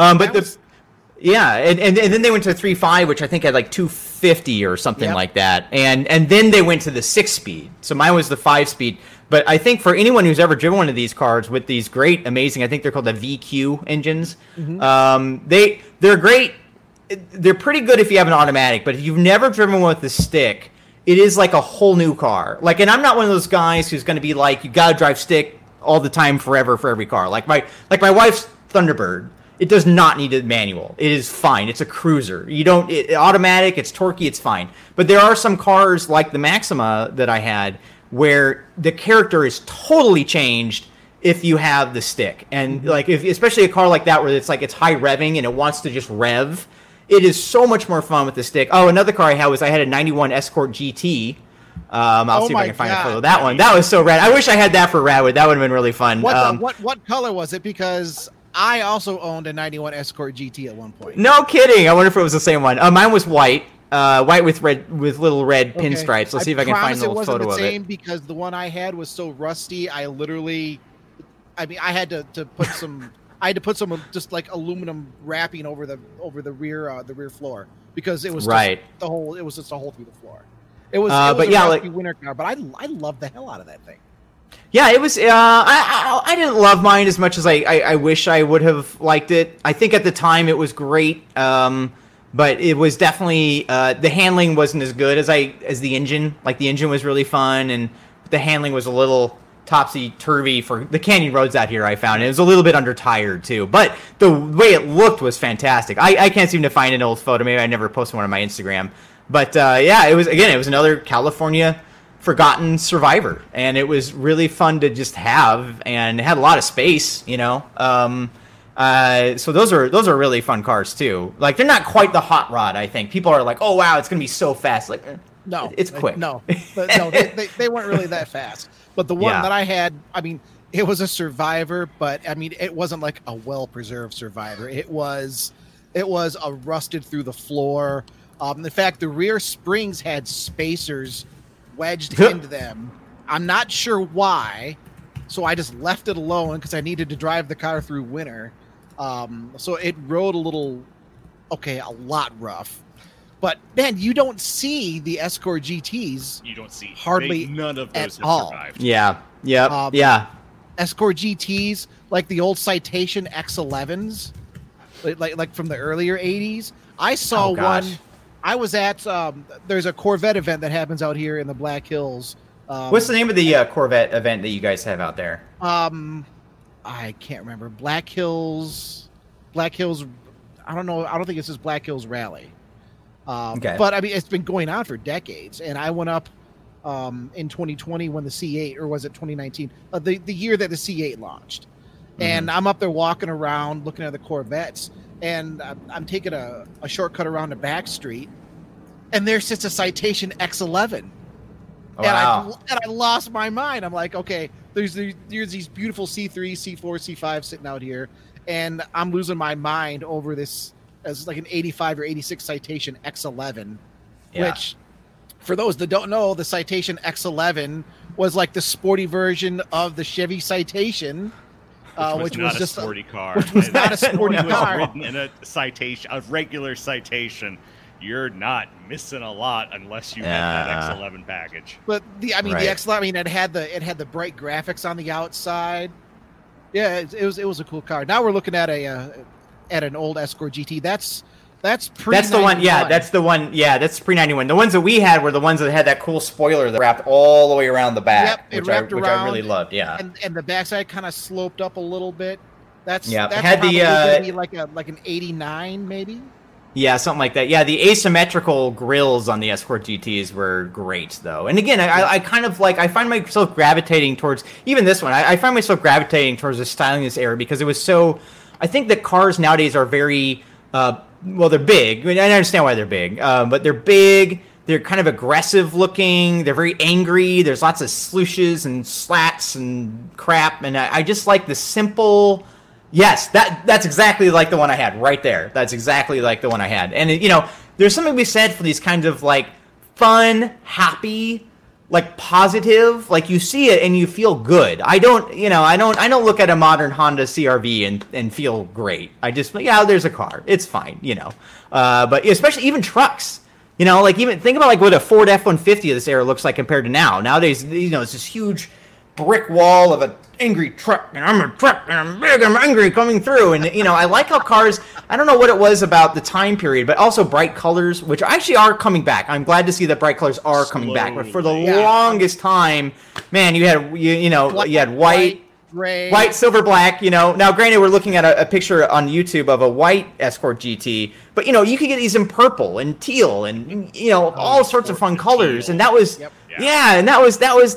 And then they went to 3.5, which I think had like 250 or something like that. And then they went to the 6-speed. So mine was the 5-speed. But I think for anyone who's ever driven one of these cars with these great, amazing, I think they're called the VQ engines. Mm-hmm. They're great. They're pretty good if you have an automatic. But if you've never driven one with the stick, it is like a whole new car. Like, and I'm not one of those guys who's going to be like, you got to drive stick all the time forever for every car. Like my wife's Thunderbird. It does not need a manual. It is fine. It's a cruiser. Automatic, it's torquey, it's fine. But there are some cars like the Maxima that I had where the character is totally changed if you have the stick. And like, especially a car like that where it's like it's high revving and it wants to just rev, it is so much more fun with the stick. Oh, another car I had a 91 Escort GT. I'll see if I can find a photo of that one. That was so rad. I wish I had that for Radwood. That would have been really fun. What color was it? Because I also owned a 91 Escort GT at one point. No kidding. I wonder if it was the same one. Mine was white. White with little red pinstripes. Let's see if I can find a little photo of it. It wasn't the same because the one I had was so rusty. I had to put some just like aluminum wrapping over the rear floor because it was it was just a hole through the floor. It was a rusty winter car, but I loved the hell out of that thing. Yeah, it was. I didn't love mine as much as I wish I would have liked it. I think at the time it was great, but it was definitely the handling wasn't as good as the engine. Like the engine was really fun, and the handling was a little topsy-turvy for the canyon roads out here. I found it was a little bit under-tired too, but the way it looked was fantastic. I can't seem to find an old photo. Maybe I never posted one on my Instagram, but it was another California forgotten survivor, and it was really fun to just have, and it had a lot of space, so those are really fun cars too. Like, they're not quite the hot rod. I think people are like, oh wow, it's gonna be so fast. Like, no, it's quick. They weren't really that fast. But the one that I had, I mean, it was a survivor, but I mean, it wasn't like a well-preserved survivor. It was a rusted through the floor. In fact, the rear springs had spacers wedged into them. I'm not sure why, so I just left it alone because I needed to drive the car through winter. So it rode a lot rough. But man, you don't see the Escort GTs. You don't see hardly none of those have all. survived. Yeah. Escort GTs, like the old Citation X11s, like from the earlier 80s. I saw one. I was at there's a Corvette event that happens out here in the Black Hills. What's the name of the Corvette event that you guys have out there? I can't remember. Black Hills. I don't know. I don't think it's just Black Hills Rally. But I mean, it's been going on for decades. And I went up in 2020 when the C8, or was it 2019? The year that the C8 launched. Mm-hmm. And I'm up there walking around looking at the Corvettes. And I'm taking a shortcut around a back street, and there sits a Citation X11. Oh, wow. And I lost my mind. I'm like, okay, there's these beautiful C3, C4, C5 sitting out here, and I'm losing my mind over this as like an 85 or 86 Citation X11, which For those that don't know, the Citation X11 was like the sporty version of the Chevy Citation, which was just a sporty car. Which was not a sporty car. Ridden in a regular Citation. You're not missing a lot unless you have that X11 package. But the X11, I mean, it had the bright graphics on the outside. Yeah, it was a cool car. Now we're looking at an old Escort GT. That's pre. That's the one. Yeah, that's the one. Yeah, that's pre-91. The ones that we had were the ones that had that cool spoiler that wrapped all the way around the back, which I really loved. Yeah, and the backside kind of sloped up a little bit. That's had probably like an 89 maybe. Yeah, something like that. Yeah, the asymmetrical grills on the Escort GTs were great, though. And again, I kind of I find myself gravitating towards, even this one, I find myself gravitating towards the styling this era because it was so, I think that cars nowadays are very, well, they're big. I mean, I understand why they're big, but they're big, they're kind of aggressive looking, they're very angry, there's lots of slooshes and slats and crap, and I just like the simple... Yes, that's exactly like the one I had right there. That's exactly like the one I had. And, there's something to be said for these kinds of, fun, happy, positive, you see it and you feel good. I don't look at a modern Honda CR-V and feel great. I just, there's a car. It's fine, But especially even trucks, even think about, what a Ford F-150 of this era looks like compared to now. Nowadays, it's this huge brick wall of an angry truck, and I'm a truck, and I'm big, I'm angry coming through, and I like how cars, I don't know what it was about the time period, but also bright colors, which actually are coming back. I'm glad to see that bright colors are coming back, but for the longest time, man, you had you had white, gray, white, silver, black. Now granted, we're looking at a picture on YouTube of a white Escort GT, but you could get these in purple and teal and all sorts of fun colors, and that was. Yep. Yeah, and that was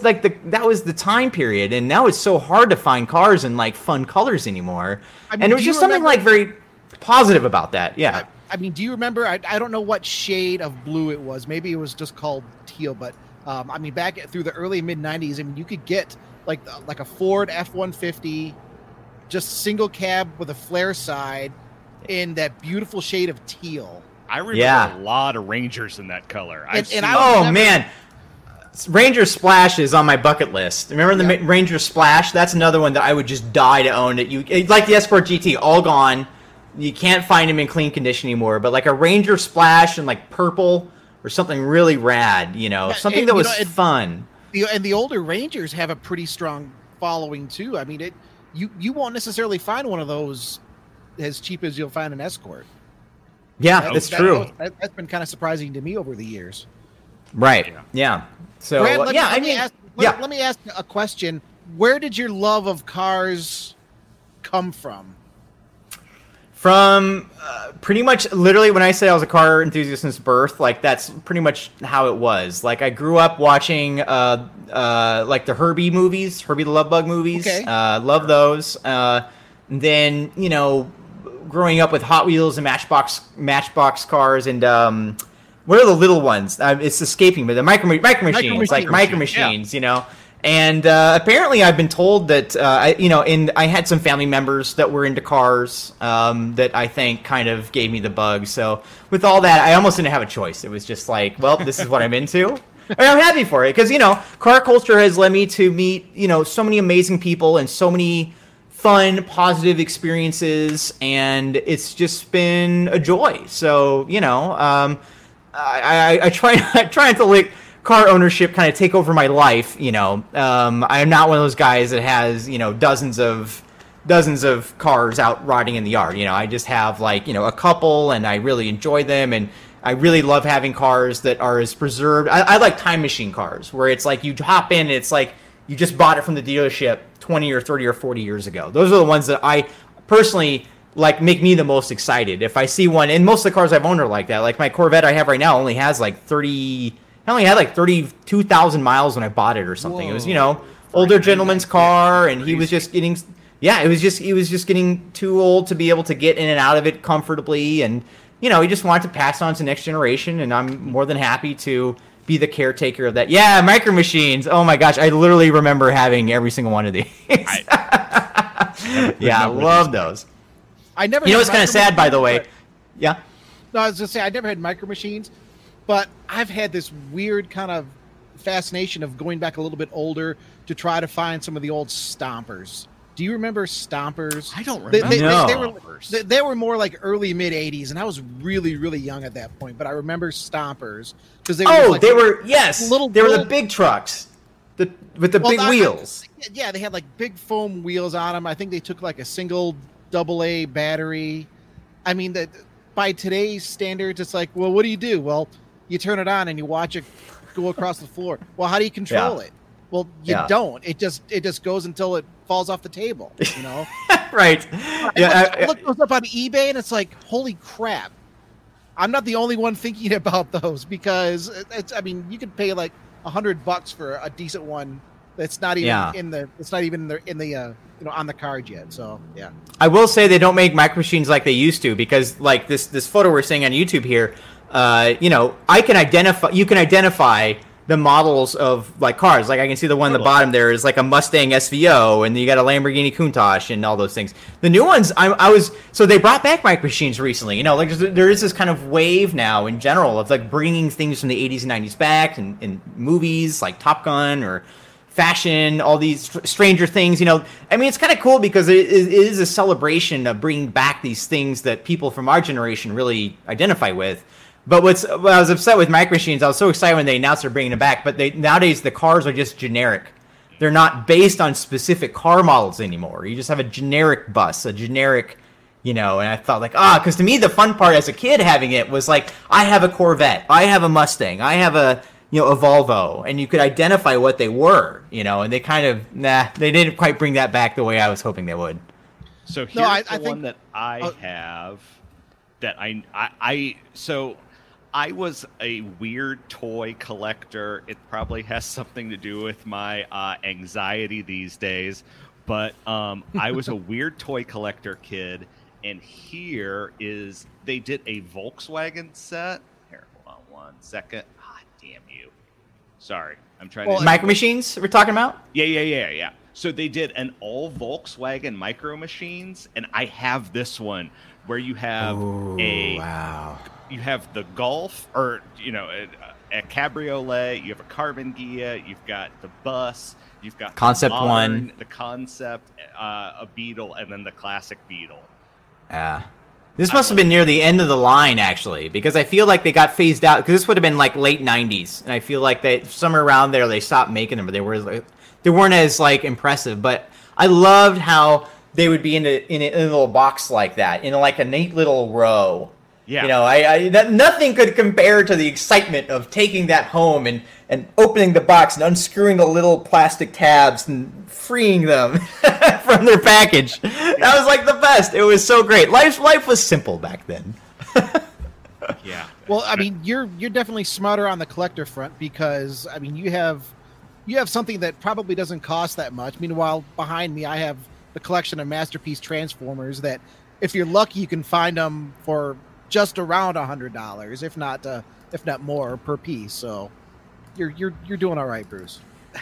the time period, and now it's so hard to find cars in fun colors anymore. And there was just something very positive about that. Yeah. I mean, do you remember? I don't know what shade of blue it was. Maybe it was just called teal, but back through the early mid '90s, you could get like a Ford F-150, just single cab with a flare side, in that beautiful shade of teal. I remember a lot of Rangers in that color. Man. Ranger Splash is on my bucket list. Remember the Ranger Splash? That's another one that I would just die to own. Like the Escort GT, all gone. You can't find them in clean condition anymore. But a Ranger Splash in purple or something really rad, something that was fun. And the older Rangers have a pretty strong following too. I mean, you won't necessarily find one of those as cheap as you'll find an Escort. Yeah, that's true. That's been kind of surprising to me over the years. Right. Yeah. So Brad, let me ask a question. Where did your love of cars come from? From pretty much literally when I say I was a car enthusiast since birth, that's pretty much how it was. I grew up watching the Herbie movies, Herbie the Love Bug movies. Okay. Love those. Then, growing up with Hot Wheels and Matchbox cars and what are the little ones? It's escaping me. The micro machines, micro machines, And apparently, I've been told that I had some family members that were into cars that I think kind of gave me the bug. So with all that, I almost didn't have a choice. It was just this is what I'm into. And I'm happy for it because car culture has led me to meet so many amazing people and so many fun, positive experiences, and it's just been a joy. So I try not to let car ownership kind of take over my life. I'm not one of those guys that has dozens of cars out rotting in the yard. I just have a couple, and I really enjoy them, and I really love having cars that are as preserved. I like time machine cars where it's you hop in, and it's you just bought it from the dealership 20 or 30 or 40 years ago. Those are the ones that I personally make me the most excited. If I see one, and most of the cars I've owned are like that. My Corvette I have right now only has 32,000 miles when I bought it or something. Whoa. It was, older gentleman's car, and he was just getting, he was just getting too old to be able to get in and out of it comfortably, and he just wanted to pass on to the next generation, and I'm more than happy to be the caretaker of that. Yeah, Micro Machines. Oh my gosh, I literally remember having every single one of these. I love those. I never. It's kind of sad, by the way. Yeah. No, I was just saying I never had Micro Machines, But I've had this weird kind of fascination of going back a little bit older to try to find some of the old stompers. Do you remember stompers? I don't remember. They were more like early mid '80s, and I was really, really young at that point. But I remember stompers because they were they were the big trucks, with the big wheels. Yeah, they had like big foam wheels on them. I think they took like a single AA battery. I mean, that by today's standards, it's like, well, what do? Well, you turn it on and you watch it go across the floor. Well, how do you control it? Well, you don't. It just goes until it falls off the table, you know? Right. I look those up on eBay and it's like, holy crap. I'm not the only one thinking about those because you could pay like $100 for a decent one that's not even on the card yet. So, yeah. I will say they don't make micro machines like they used to because like this photo we're seeing on YouTube here, you can identify the models of like cars. Like I can see the one at the bottom there is like a Mustang SVO, and you got a Lamborghini Countach and all those things. The new ones, so they brought back micro machines recently. Like there is this kind of wave now in general of like bringing things from the 80s and 90s back in movies like Top Gun or fashion, all these Stranger Things. It's kind of cool because it is a celebration of bringing back these things that people from our generation really identify with. But I was upset with micro machines. I was so excited when they announced they're bringing them back. But nowadays the cars are just generic. They're not based on specific car models anymore. You just have a generic bus, a generic, and I thought like, because to me the fun part as a kid having it was like, I have a Corvette, I have a Mustang, I have a Volvo, and you could identify what they were, and they kind of, they didn't quite bring that back the way I was hoping they would. So here's the one that I have that I was a weird toy collector. It probably has something to do with my anxiety these days. But I was a weird toy collector kid. And they did a Volkswagen set. Here, hold on one second. Damn you. Sorry. I'm trying to... Micro machines we're talking about? Yeah. So they did an all Volkswagen Micro Machines. And I have this one where you have you have the Golf, or a cabriolet, you have a Carbon Ghia, you've got the bus, you've got Concept One, the Concept, a Beetle, and then the classic Beetle. This must have been near the end of the line, actually, because I feel like they got phased out, because this would have been like late 90s, and I feel like somewhere around there they stopped making them, but they weren't as like impressive. But I loved how they would be in a little box like that, in like a neat little row. Yeah. Nothing could compare to the excitement of taking that home and opening the box and unscrewing the little plastic tabs and freeing them from their package. That was like the best. It was so great. Life was simple back then. Yeah. Well, you're definitely smarter on the collector front because you have something that probably doesn't cost that much. Meanwhile, behind me, I have the collection of Masterpiece Transformers that, if you're lucky, you can find them for just around $100, if not more per piece. So you're doing all right, Bruce.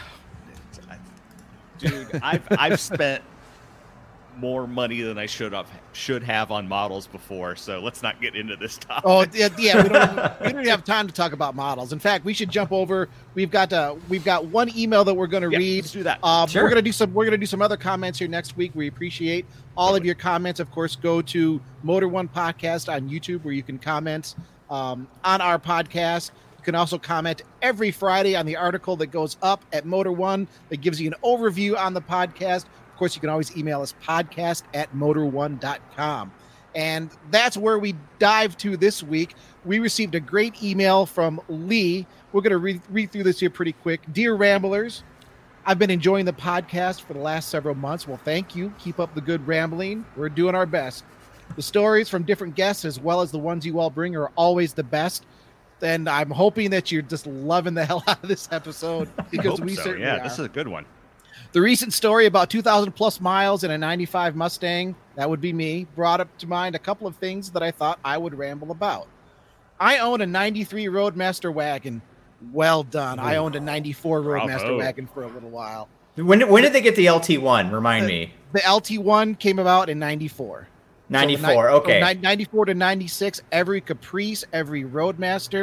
Dude, I've spent more money than I should have on models before, so let's not get into this topic. Oh yeah, we don't have time to talk about models. In fact, we should jump over. We've got one email that we're going to read. Let's do that. Sure. We're going to do some other comments here next week. We appreciate all of your comments. Of course, go to Motor One Podcast on YouTube where you can comment on our podcast. You can also comment every Friday on the article that goes up at Motor One that gives you an overview on the podcast. Of course, you can always email us podcast@motorone.com. And that's where we dive to this week. We received a great email from Lee. We're going to read through this here pretty quick. Dear Ramblers, I've been enjoying the podcast for the last several months. Well, thank you. Keep up the good rambling. We're doing our best. The stories from different guests, as well as the ones you all bring, are always the best. And I'm hoping that you're just loving the hell out of this episode, because we certainly are. This is a good one. The recent story about 2,000 plus miles in a 95 Mustang, that would be me, brought up to mind a couple of things that I thought I would ramble about. I own a 93 Roadmaster wagon. Well done. I owned a 94 Roadmaster wagon for a little while. When did they get the LT1? Remind me. The LT1 came about in 94. 94, okay. 94 to 96, every Caprice, every Roadmaster,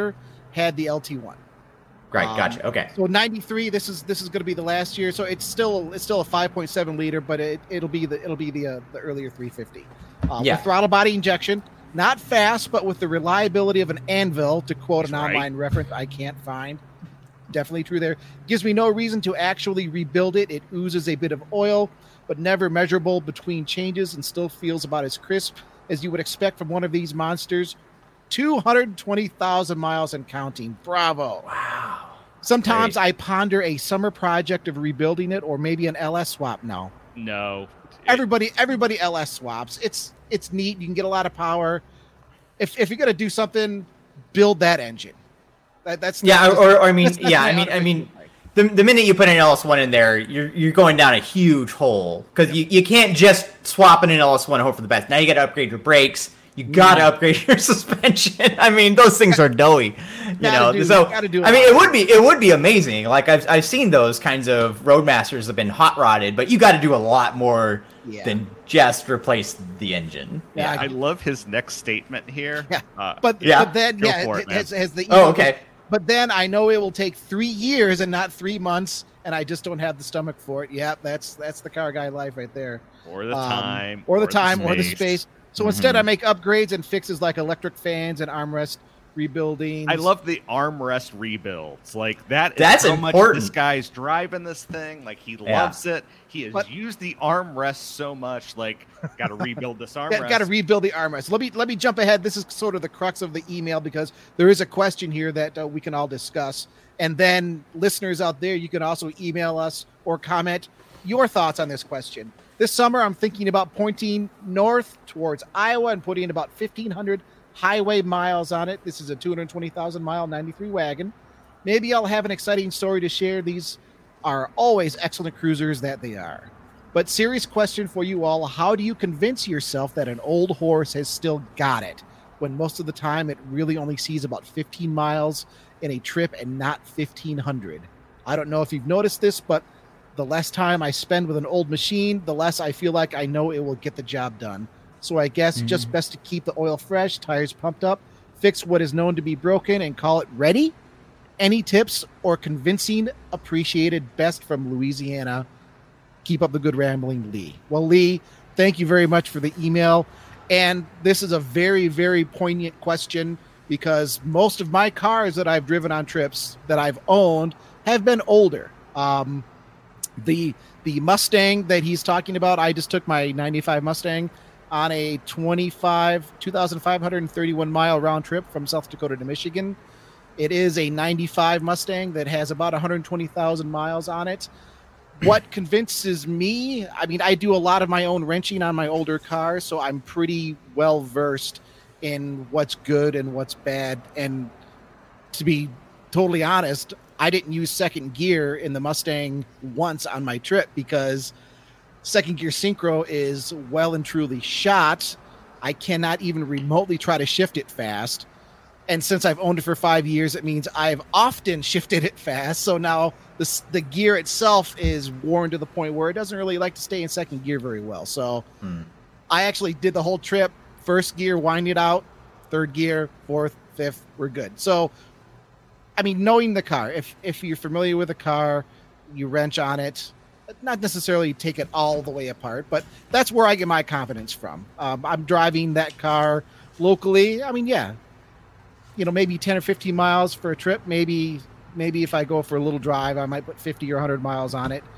had the LT1. Right, gotcha. Okay. So 93, this is going to be the last year. So it's still a 5.7 liter, but it'll be the earlier 350. With throttle body injection, not fast, but with the reliability of an anvil, to quote an online reference I can't find. Definitely true there. Gives me no reason to actually rebuild it. It oozes a bit of oil, but never measurable between changes, and still feels about as crisp as you would expect from one of these monsters. 220,000 miles and counting. Bravo. Wow. Sometimes I ponder a summer project of rebuilding it, or maybe an LS swap. No. Everybody LS swaps. It's neat. You can get a lot of power. If you're gonna do something, build that engine. That's I mean, the minute you put an LS1 in there, you're going down a huge hole, because you can't just swap in an LS1 and hope for the best. Now you got to upgrade your brakes. You got to upgrade your suspension. I mean, those things are doughy, it would be amazing. Like I've seen those kinds of Roadmasters have been hot rodded, but you got to do a lot more than just replace the engine. Yeah, I love his next statement here. But then has the okay. But then I know it will take 3 years and not 3 months, and I just don't have the stomach for it. Yeah, that's the car guy life right there. Or the time. Or the space. So instead I make upgrades and fixes like electric fans and armrest rebuilding. I love the armrest rebuilds. Like that's how important. Much this guy's driving this thing. Like he loves it. He has used the armrest so much. Like, got to rebuild this armrest. Got to rebuild the armrest. Let me jump ahead. This is sort of the crux of the email, because there is a question here that we can all discuss. And then listeners out there, you can also email us or comment your thoughts on this question. This summer, I'm thinking about pointing north towards Iowa and putting about 1,500 highway miles on it. This is a 220,000 mile 93 wagon. Maybe I'll have an exciting story to share. These are always excellent cruisers that they are. But serious question for you all. How do you convince yourself that an old horse has still got it, when most of the time it really only sees about 15 miles in a trip and not 1,500? I don't know if you've noticed this, but the less time I spend with an old machine, the less I feel like I know it will get the job done. So I guess just best to keep the oil fresh, tires pumped up, fix what is known to be broken, and call it ready. Any tips or convincing appreciated. Best from Louisiana. Keep up the good rambling, Lee. Well, Lee, thank you very much for the email. And this is a very, very poignant question, because most of my cars that I've driven on trips that I've owned have been older. The Mustang that he's talking about, I just took my 95 Mustang on a 2,531 mile round trip from South Dakota to Michigan. It is a 95 Mustang that has about 120,000 miles on it. What convinces me, I mean, I do a lot of my own wrenching on my older cars, so I'm pretty well versed in what's good and what's bad. And to be totally honest, I didn't use second gear in the Mustang once on my trip, because second gear synchro is well and truly shot. I cannot even remotely try to shift it fast. And since I've owned it for 5 years, it means I've often shifted it fast. So now the gear itself is worn to the point where it doesn't really like to stay in second gear very well. So I actually did the whole trip, first gear, wind it out, third gear, fourth, fifth, we're good. So, I mean, knowing the car, if you're familiar with a car, you wrench on it, not necessarily take it all the way apart, but that's where I get my confidence from. I'm driving that car locally. I mean, maybe 10 or 15 miles for a trip. Maybe if I go for a little drive, I might put 50 or 100 miles on it.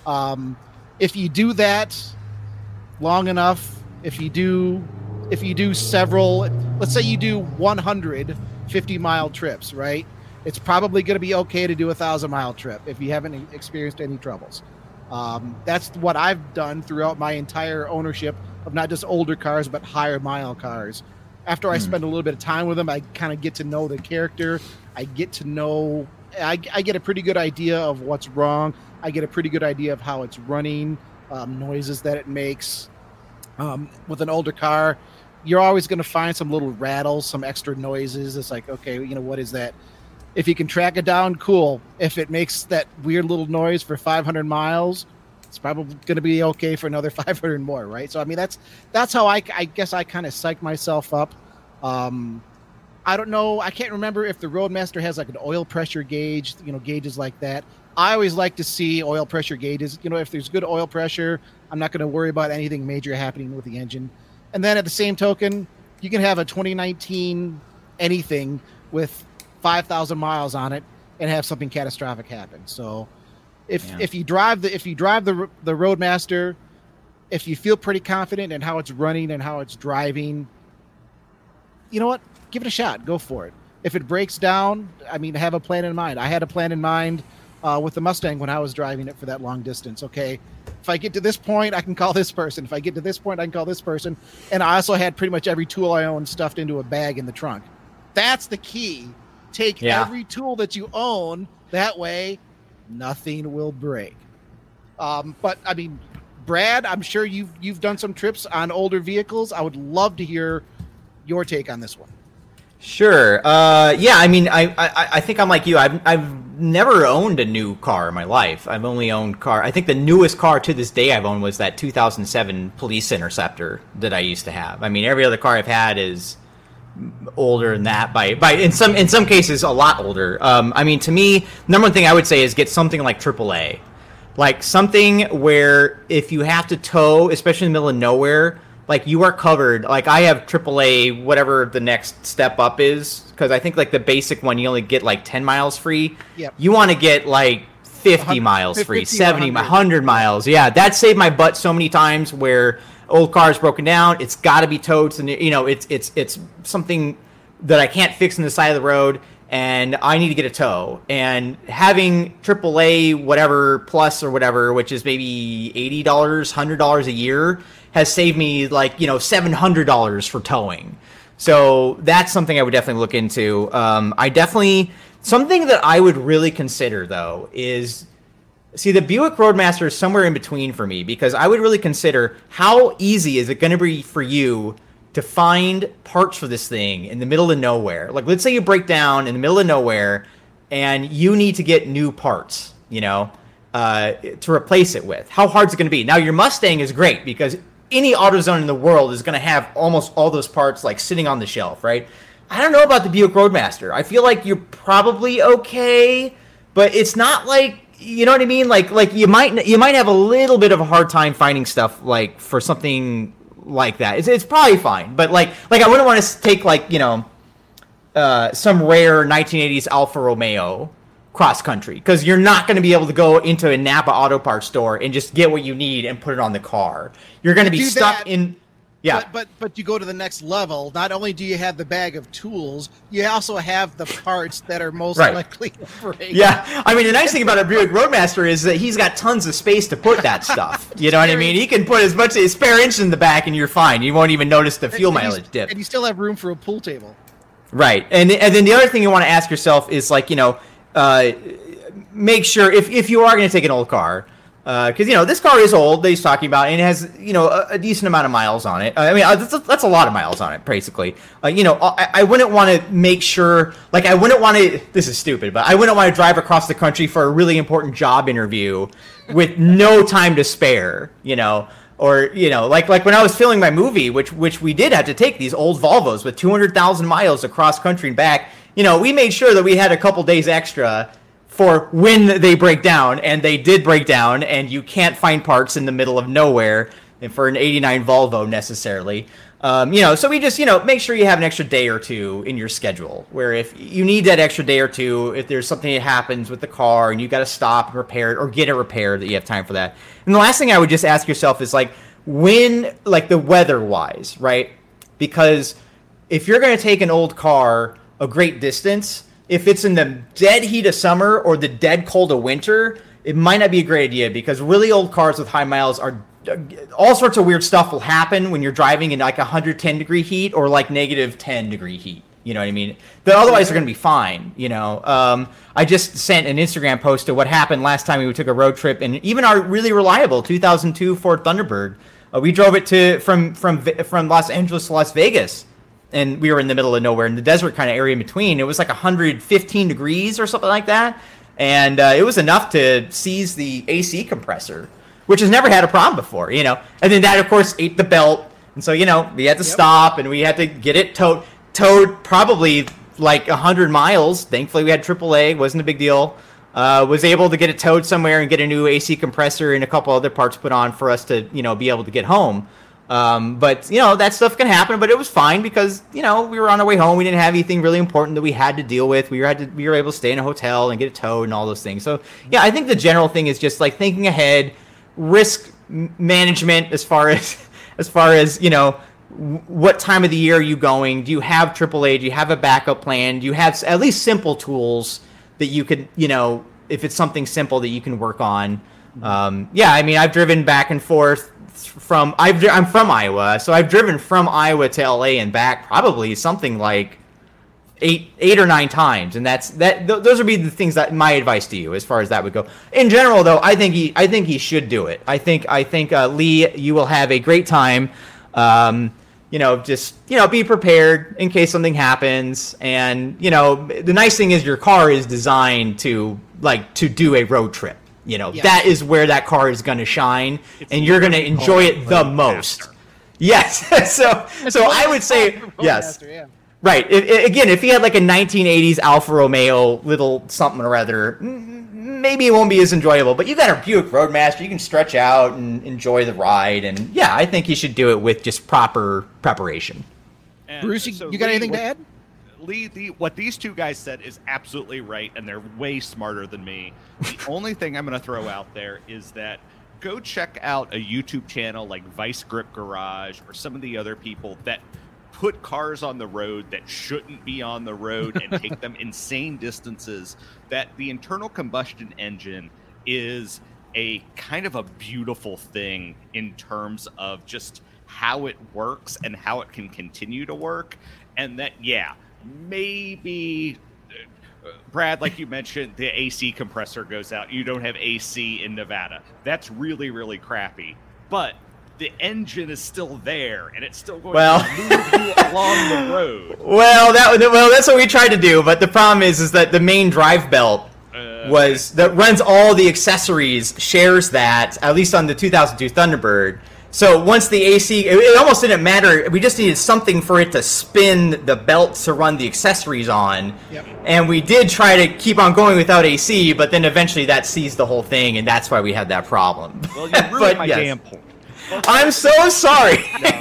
If you do that long enough, if you do several, let's say you do 100 50-mile trips, right? It's probably going to be okay to do a 1,000-mile trip if you haven't experienced any troubles. That's what I've done throughout my entire ownership of not just older cars, but higher mile cars. After I spend a little bit of time with them, I kind of get to know the character. I get a pretty good idea of what's wrong. I get a pretty good idea of how it's running, noises that it makes. With an older car, you're always going to find some little rattles, some extra noises. It's like, okay, what is that? If you can track it down, cool. If it makes that weird little noise for 500 miles, it's probably going to be okay for another 500 more, right? So, I mean, that's how I guess I kind of psych myself up. I don't know. I can't remember if the Roadmaster has like an oil pressure gauge, gauges like that. I always like to see oil pressure gauges. If there's good oil pressure, I'm not going to worry about anything major happening with the engine. And then at the same token, you can have a 2019 anything with 5,000 miles on it and have something catastrophic happen. So if you drive the Roadmaster, if you feel pretty confident in how it's running and how it's driving, you know what? Give it a shot. Go for it. If it breaks down, have a plan in mind. I had a plan in mind with the Mustang when I was driving it for that long distance. Okay, if I get to this point, I can call this person. If I get to this point, I can call this person. And I also had pretty much every tool I own stuffed into a bag in the trunk. That's the key. Take every tool that you own. That way, nothing will break. But Brad, I'm sure you've done some trips on older vehicles. I would love to hear your take on this one. Sure. I think I'm like you. I've never owned a new car in my life. I've only owned car. I think the newest car to this day I've owned was that 2007 Police Interceptor that I used to have. Every other car I've had is older than that by in some cases a lot older. To me, number one thing I would say is get something like AAA. Like something where if you have to tow, especially in the middle of nowhere, like you are covered. Like I have AAA, whatever the next step up is, because I think like the basic one you only get like 10 miles free. Yep. You want to get like 50 miles free, 70, 100 miles. Yeah, that saved my butt so many times where old car's broken down. It's got to be towed. And it's something that I can't fix on the side of the road, and I need to get a tow. And having AAA whatever plus or whatever, which is maybe $80, $100 a year, has saved me like $700 for towing. So that's something I would definitely look into. Something that I would really consider though is, see, the Buick Roadmaster is somewhere in between for me, because I would really consider how easy is it going to be for you to find parts for this thing in the middle of nowhere. Like, let's say you break down in the middle of nowhere and you need to get new parts, to replace it with. How hard is it going to be? Now, your Mustang is great because any AutoZone in the world is going to have almost all those parts like sitting on the shelf, right? I don't know about the Buick Roadmaster. I feel like you're probably okay, but it's not like, you know what I mean? Like you might have a little bit of a hard time finding stuff like for something like that. It's probably fine, but like I wouldn't want to take like some rare 1980s Alfa Romeo cross country, because you're not going to be able to go into a Napa Auto Parts store and just get what you need and put it on the car. You're going to be stuck in. Yeah, but you go to the next level. Not only do you have the bag of tools, you also have the parts that are most likely to break. Yeah, the nice thing about a Buick Roadmaster is that he's got tons of space to put that stuff. You know what I mean? He can put as much as spare inch in the back, and you're fine. You won't even notice the fuel mileage dip. And you still have room for a pool table. Right, and then the other thing you want to ask yourself is like, make sure if you are going to take an old car. Because this car is old that he's talking about, and it has a decent amount of miles on it. That's a lot of miles on it, basically. I wouldn't want to make sure, like, I wouldn't want to. This is stupid, but I wouldn't want to drive across the country for a really important job interview with no time to spare. Or like when I was filming my movie, which we did have to take these old Volvos with 200,000 miles across country and back. We made sure that we had a couple days extra for when they break down, and they did break down, and you can't find parts in the middle of nowhere, and for an 89 Volvo necessarily. So we just, make sure you have an extra day or two in your schedule, where if you need that extra day or two, if there's something that happens with the car and you got to stop and repair it or get it repaired, that you have time for that. And the last thing I would just ask yourself is like, when, like the weather wise, right? Because if you're going to take an old car a great distance, if it's in the dead heat of summer or the dead cold of winter, it might not be a great idea, because really old cars with high miles are all sorts of weird stuff will happen when you're driving in like 110 degree heat or like negative 10 degree heat. You know what I mean? But otherwise they're going to be fine. I just sent an Instagram post to what happened last time we took a road trip, and even our really reliable 2002 Ford Thunderbird, we drove it from Los Angeles to Las Vegas. And we were in the middle of nowhere in the desert kind of area in between. It was like 115 degrees or something like that. And it was enough to seize the AC compressor, which has never had a problem before, And then that, of course, ate the belt. And so, we had to stop and we had to get it towed. towed probably like 100 miles. Thankfully, we had AAA. Wasn't a big deal. Was able to get it towed somewhere and get a new AC compressor and a couple other parts put on for us to, be able to get home. But, that stuff can happen, but it was fine because, we were on our way home. We didn't have anything really important that we had to deal with. We were able to stay in a hotel and get it towed and all those things. So, yeah, I think the general thing is just like thinking ahead, risk management as far as, what time of the year are you going? Do you have AAA? Do you have a backup plan? Do you have at least simple tools that you could, if it's something simple that you can work on? I've driven back and forth I'm from Iowa, so I've driven from Iowa to LA and back probably something like eight or nine times, and those would be the things that my advice to you as far as that would go. In general, though, I think he should do it. I think Lee, you will have a great time. Just be prepared in case something happens, and the nice thing is your car is designed to do a road trip. That is where that car is going to shine, and you're going to enjoy it the most. Yes. so I would say yes. Yeah. Right. If he had like a 1980s Alfa Romeo little something or other, maybe it won't be as enjoyable. But you got a Buick Roadmaster, you can stretch out and enjoy the ride. And yeah, I think he should do it with just proper preparation. And Bruce, you got anything to add? Lee, what these two guys said is absolutely right, and they're way smarter than me. The only thing I'm going to throw out there is that go check out a YouTube channel like Vice Grip Garage or some of the other people that put cars on the road that shouldn't be on the road and take them insane distances. That the internal combustion engine is a kind of a beautiful thing in terms of just how it works and how it can continue to work. And that, maybe, Brad, like you mentioned, the AC compressor goes out. You don't have AC in Nevada. That's really, really crappy. But the engine is still there, and it's still going to move you along the road. Well, that's what we tried to do. But the problem is that the main drive belt that runs all the accessories shares that, at least on the 2002 Thunderbird. So once the AC, it almost didn't matter. We just needed something for it to spin the belt to run the accessories on. Yep. And we did try to keep on going without AC, but then eventually that seized the whole thing, and that's why we had that problem. Well, you ruined my damn point. I'm so sorry.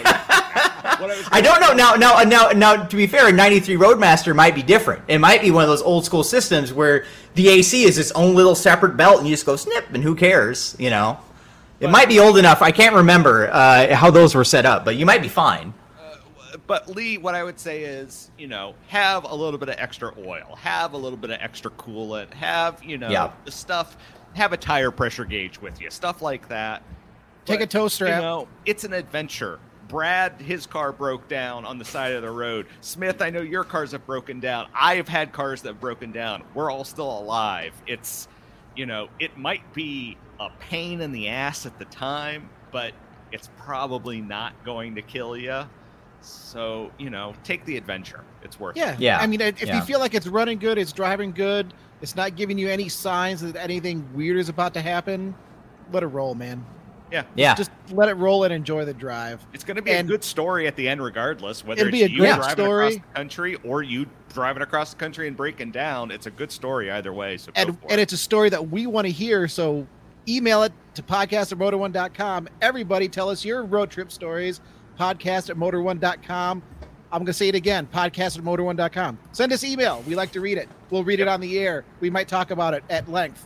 I don't know. Now, to be fair, a 93 Roadmaster might be different. It might be one of those old school systems where the AC is its own little separate belt, and you just go snip, and who cares, It might be old enough. I can't remember how those were set up, but you might be fine. But Lee, what I would say is, have a little bit of extra oil, have a little bit of extra coolant, have, the stuff, have a tire pressure gauge with you, stuff like that. Take a tow strap. It's an adventure. Brad, his car broke down on the side of the road. Smith, I know your cars have broken down. I've had cars that have broken down. We're all still alive. It's, it might be a pain in the ass at the time, but it's probably not going to kill you. So, take the adventure. It's worth it. Yeah. I mean, if you feel like it's running good, it's driving good, it's not giving you any signs that anything weird is about to happen, let it roll, man. Yeah. Just let it roll and enjoy the drive. It's going to be a good story at the end, regardless. Whether it's you driving across the country or you driving across the country and breaking down, it's a good story either way. So and it's a story that we want to hear. So email it to podcast@motor1.com. Everybody, tell us your road trip stories. Podcast@motor1.com. I'm going to say it again. Podcast@motor1.com. Send us email. We like to read it. We'll read it on the air. We might talk about it at length.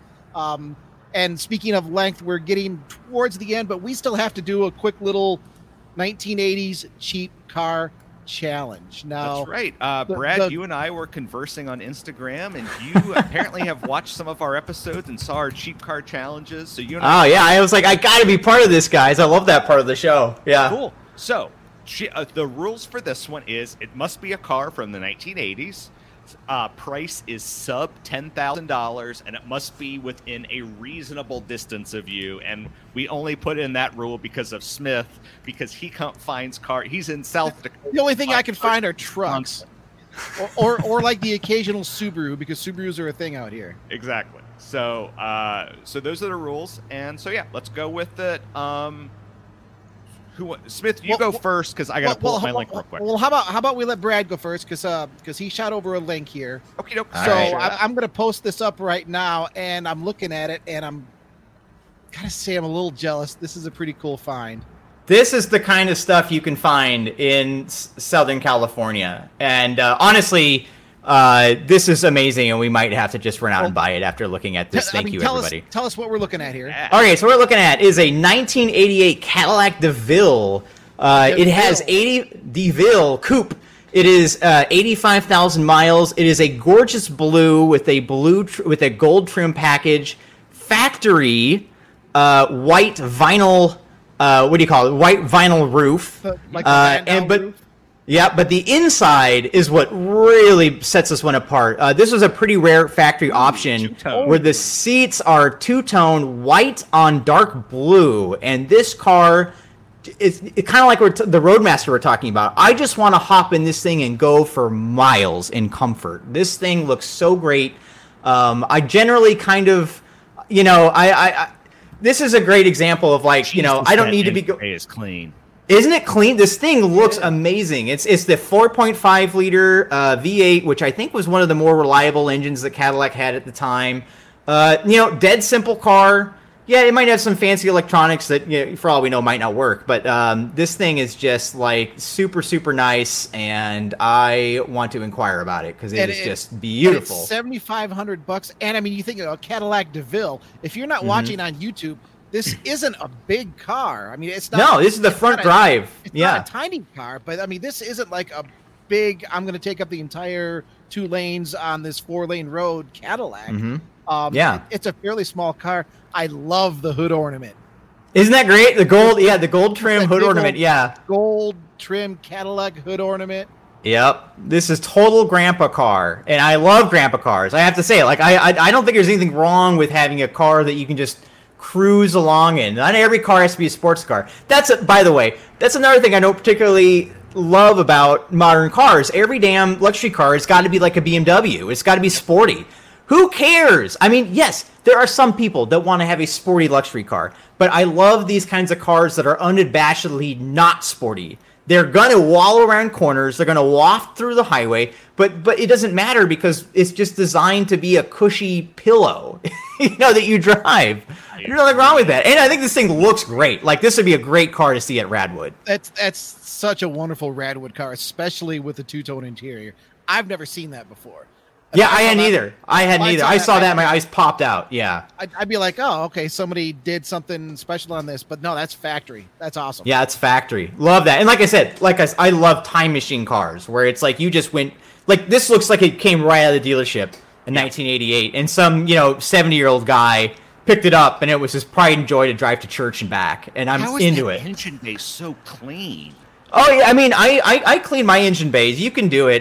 And speaking of length, we're getting towards the end, but we still have to do a quick little 1980s cheap car challenge. Now, that's right. Brad, you and I were conversing on Instagram, and you apparently have watched some of our episodes and saw our cheap car challenges. So you and I was like, I got to be part of this, guys. I love that part of the show. Yeah. Cool. So the rules for this one is it must be a car from the 1980s. Price is sub $10,000, and it must be within a reasonable distance of you. And we only put in that rule because of Smith, because he finds cars. He's in South Dakota. The only thing I can find are trucks, or like the occasional Subaru, because Subarus are a thing out here. Exactly. So those are the rules, and so let's go with it. Smith, you go first because I got to pull up my link real quick. Well, how about we let Brad go first because he shot over a link here. Okay. So I'm going to post this up right now, and I'm looking at it, and I'm gotta say I'm a little jealous. This is a pretty cool find. This is the kind of stuff you can find in Southern California, and honestly, this is amazing, and we might have to just run out and buy it after looking at this. Thank you, everybody. Tell us what we're looking at here. Okay, so what we're looking at is a 1988 Cadillac DeVille. It has DeVille coupe. It is 85,000 miles. It is a gorgeous blue with a gold trim package, factory white vinyl. What do you call it? White vinyl roof. Roof. Yeah, but the inside is what really sets this one apart. This was a pretty rare factory option where the seats are two-tone white on dark blue, and this car is kind of like the Roadmaster we're talking about. I just want to hop in this thing and go for miles in comfort. This thing looks so great. I generally kind of, this is a great example of like, I don't need to be. Is clean. Isn't it clean? This thing looks amazing. It's the 4.5 liter V8, which I think was one of the more reliable engines that Cadillac had at the time. Dead simple car. Yeah, it might have some fancy electronics that, for all we know, might not work. But this thing is just like super, super nice, and I want to inquire about it because it is just beautiful. It's $7,500, and I mean, you think of a Cadillac DeVille. If you're not watching on YouTube, this isn't a big car. I mean, it's not. No, this is the front drive. It's not a tiny car, but I mean, this isn't like a big. I'm going to take up the entire 2 lanes on this 4-lane road Cadillac. It's a fairly small car. I love the hood ornament. Isn't that great? The gold trim hood ornament. Gold trim Cadillac hood ornament. Yep. This is total grandpa car, and I love grandpa cars. I have to say, like, I don't think there's anything wrong with having a car that you can just cruise along in. Not every car has to be a sports car. By the way, that's another thing I don't particularly love about modern cars. Every damn luxury car has got to be like a BMW. It's got to be sporty. Who cares? I mean, yes, there are some people that want to have a sporty luxury car, but I love these kinds of cars that are unabashedly not sporty. They're going to wallow around corners. They're going to waft through the highway, but it doesn't matter because it's just designed to be a cushy pillow, that you drive. There's nothing wrong with that. And I think this thing looks great. Like, this would be a great car to see at Radwood. That's such a wonderful Radwood car, especially with the 2-tone interior. I've never seen that before. Yeah, I hadn't either. I saw that, my eyes popped out. Yeah. I'd be like, oh, okay, somebody did something special on this, but no, that's factory. That's awesome. Yeah, it's factory. Love that. And like I said, I love time machine cars where it's like you just went, like, this looks like it came right out of the dealership in 1988, and some 70-year-old guy picked it up, and it was his pride and joy to drive to church and back, and I'm into it. How is the engine bay so clean? Oh, yeah, I mean, I clean my engine bays. You can do it.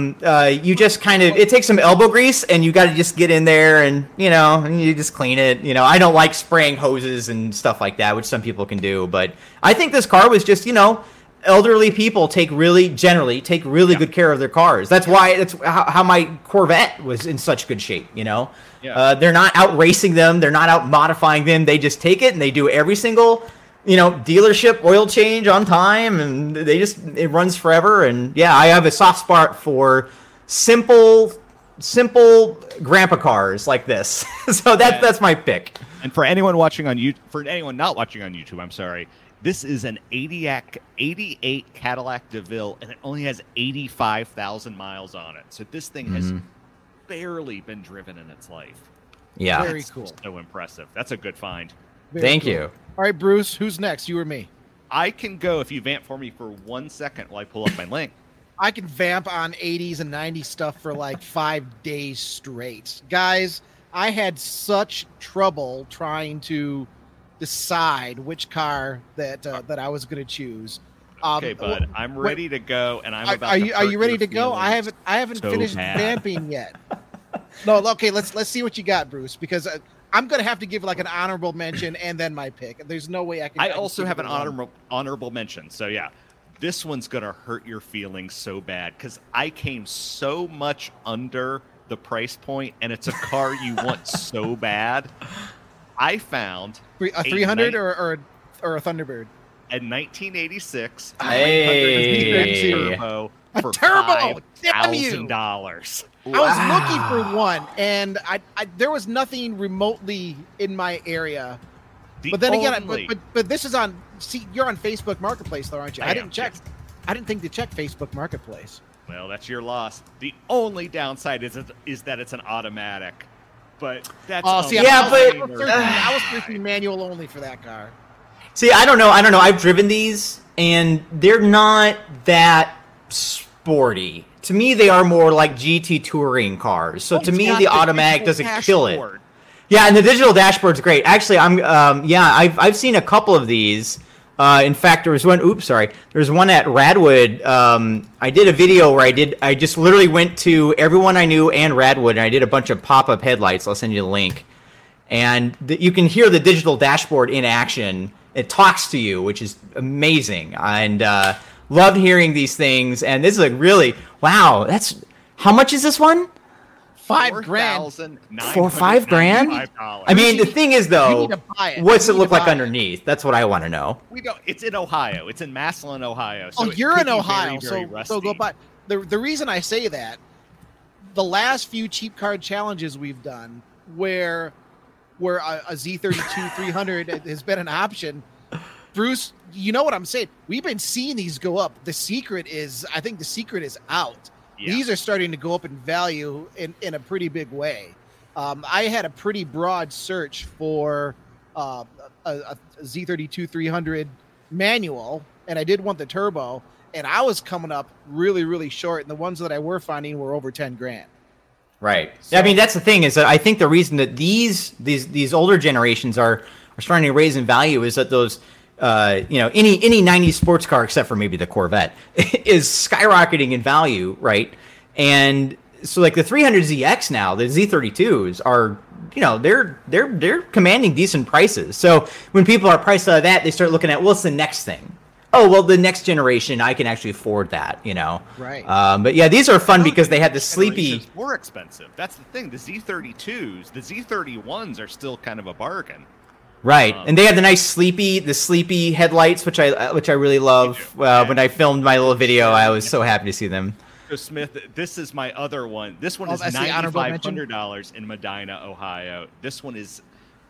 You just kind of, it takes some elbow grease, and you got to just get in there and, you just clean it. I don't like spraying hoses and stuff like that, which some people can do. But I think this car was just, elderly people generally take really good care of their cars. That's how my Corvette was in such good shape, They're not out racing them. They're not out modifying them. They just take it and they do every single dealership oil change on time, and it runs forever. And yeah, I have a soft spot for simple grandpa cars like this. So that's my pick. And for anyone watching on YouTube, for anyone not watching on YouTube, I'm sorry, this is an 88 Cadillac DeVille, and it only has 85,000 miles on it. So this thing has barely been driven in its life. Yeah, very cool. So impressive. That's a good find. Thank you. All right, Bruce, who's next? You or me? I can go if you vamp for me for 1 second while I pull up my link. I can vamp on 80s and 90s stuff for like 5 days straight. Guys, I had such trouble trying to decide which car that I was going to choose. Okay, bud, I'm ready to go, and I'm about. Are you ready to go? I haven't finished vamping yet. No, okay, let's see what you got, Bruce, because I'm going to have to give like an honorable mention and then my pick. There's no way I can. I also have an honorable mention. So yeah, this one's going to hurt your feelings so bad because I came so much under the price point, and it's a car you want so bad. I found a 300 or a Thunderbird. a 1986 Hey. turbo A for turbo! Damn you! $5,000. I was looking for one, and I there was nothing remotely in my area. But then again, but this is on. See, you're on Facebook Marketplace, though, aren't you? I didn't check. Yes. I didn't think to check Facebook Marketplace. Well, that's your loss. The only downside is that it's an automatic. But that's I was searching manual only for that car. See, I don't know. I've driven these, and they're not that sporty. To me, they are more like GT touring cars. So to me, the automatic doesn't kill it. Yeah, and the digital dashboard's great. Actually, I've seen a couple of these. In fact, there was one. There's one at Radwood. I did a video where I just literally went to everyone I knew and Radwood, and I did a bunch of pop-up headlights. I'll send you the link, and you can hear the digital dashboard in action. It talks to you, which is amazing, and loved hearing these things. And this is like really wow. That's how much is this one? $5,000. For $5,000? I mean, the thing is, though, what's it look like underneath? That's what I want to know. We don't. It's in Ohio. It's in Massillon, Ohio. So you're in Ohio, very, very so go by. The reason I say that, the last few cheap card challenges we've done, where a Z32 300 has been an option, Bruce, you know what I'm saying? We've been seeing these go up. I think the secret is out. Yeah. These are starting to go up in value in a pretty big way. I had a pretty broad search for a Z32 300 manual, and I did want the turbo, and I was coming up really, really short, and the ones that I were finding were over $10,000. Right. So, I mean, that's the thing is that I think the reason that these older generations are starting to raise in value is that those any 90s sports car except for maybe the Corvette is skyrocketing in value, right? And so like the 300ZX now, the Z32s are, they're commanding decent prices. So when people are priced out of that, they start looking at what's the next thing. Oh, well, the next generation, I can actually afford that, Right. But yeah, these are fun because they have the sleepy. More expensive. That's the thing. The Z32s, the Z31s are still kind of a bargain. Right, and they have the sleepy headlights, which I really love. When I filmed my little video, I was so happy to see them. So Smith, this is my other one. This one is $9,500 in Medina, Ohio. This one is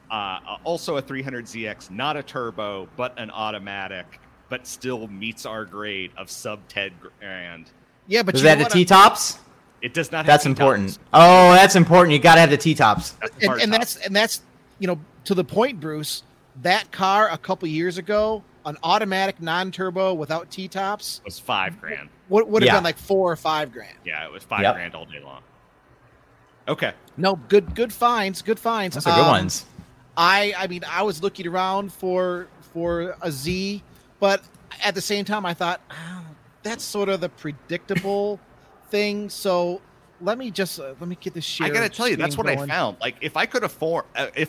also a 300ZX, not a turbo, but an automatic, but still meets our grade of sub $10,000. Yeah, but is that the T-tops? It does not. That's important. Oh, that's important. You got to have the T-tops. And that's to the point, Bruce, that car a couple years ago, an automatic non-turbo without T-tops was $5,000. Would have been like $4,000 or $5,000. Yeah, it was $5,000 all day long. Okay. No, good finds. Good finds. Those are good ones. I mean, I was looking around for a Z, but at the same time, I thought that's sort of the predictable thing. So let me get this share. I gotta tell you, that's what I found. Like, if I could have found a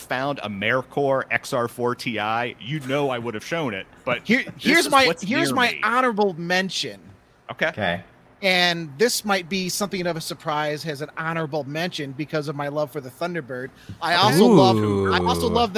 Mercor XR4 Ti, I would have shown it. But here's my honorable mention. Okay. And this might be something of a surprise as an honorable mention because of my love for the Thunderbird. I also love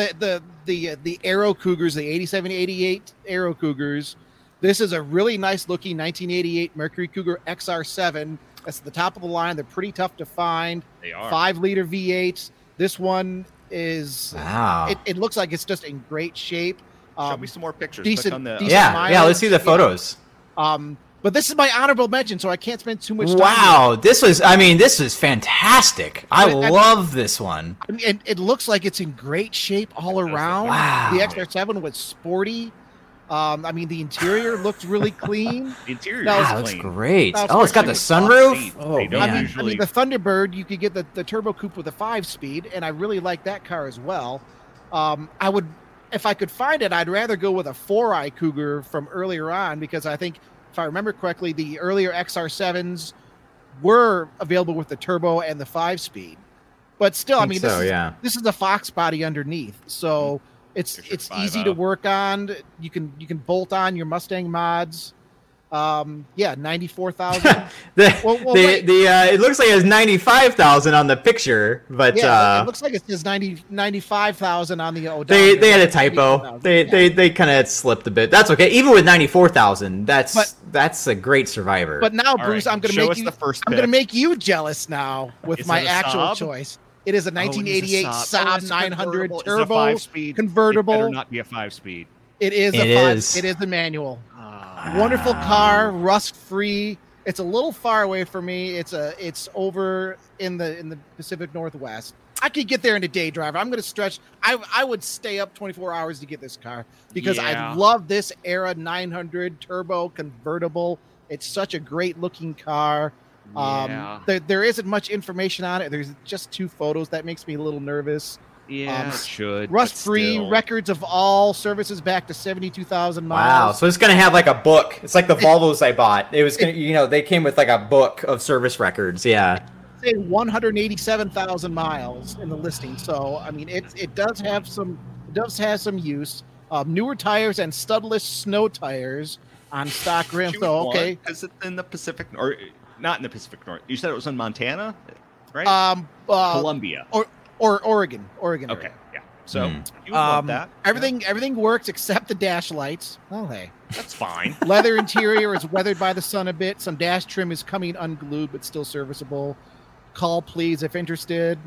the Aero Cougars, the 87, 88 Aero Cougars. This is a really nice looking 1988 Mercury Cougar XR7. That's at the top of the line. They're pretty tough to find. They are 5-liter V8s. This one is wow. It looks like it's just in great shape. Show me some more pictures. Decent yeah. Let's see the photos. But this is my honorable mention, so I can't spend too much time. Wow, this is fantastic. I love this one. And it looks like it's in great shape all around. Wow. The XR7 was sporty. The interior looked really clean. The interior looks great. It's got the sunroof. Oh, man. The Thunderbird, you could get the turbo coupe with a 5-speed, and I really like that car as well. If I could find it, I'd rather go with a 4i Cougar from earlier on because I think, if I remember correctly, the earlier XR7s were available with the turbo and the 5-speed. But still, this is a Fox body underneath, so it's easy to work on. You can bolt on your Mustang mods. Yeah, 94,000. It looks like it's 95,000 on the picture, but yeah, it looks like it says 95,000 on the They had a typo. They kind of slipped a bit. That's okay. Even with 94,000, that's a great survivor. But now, Bruce, right, I'm going to make you jealous now with my actual choice. It is a 1988 Saab 900 turbo convertible. It better not be a 5-speed. It is It is a manual. Wonderful car, rust free. It's a little far away from me. It's over in the Pacific Northwest. I could get there in a day drive. I'm going to stretch. I would stay up 24 hours to get this car because I love this era 900 turbo convertible. It's such a great looking car. There isn't much information on it. There's just 2 photos. That makes me a little nervous. Yeah, it should. Rust-free, records of all services back to 72,000 miles. Wow, so it's going to have like a book. It's like the Volvos I bought. It was going to, they came with like a book of service records. Yeah. Say 187,000 miles in the listing. So, I mean, it does have some use. Newer tires and studless snow tires on stock rims. So, okay. Is it in the Pacific, or not in the Pacific North? You said it was in Montana, right? Columbia. Or Oregon. Okay, yeah. So you would love that. Everything works except the dash lights. Oh, hey, that's fine. Leather interior is weathered by the sun a bit. Some dash trim is coming unglued, but still serviceable. Call please if interested.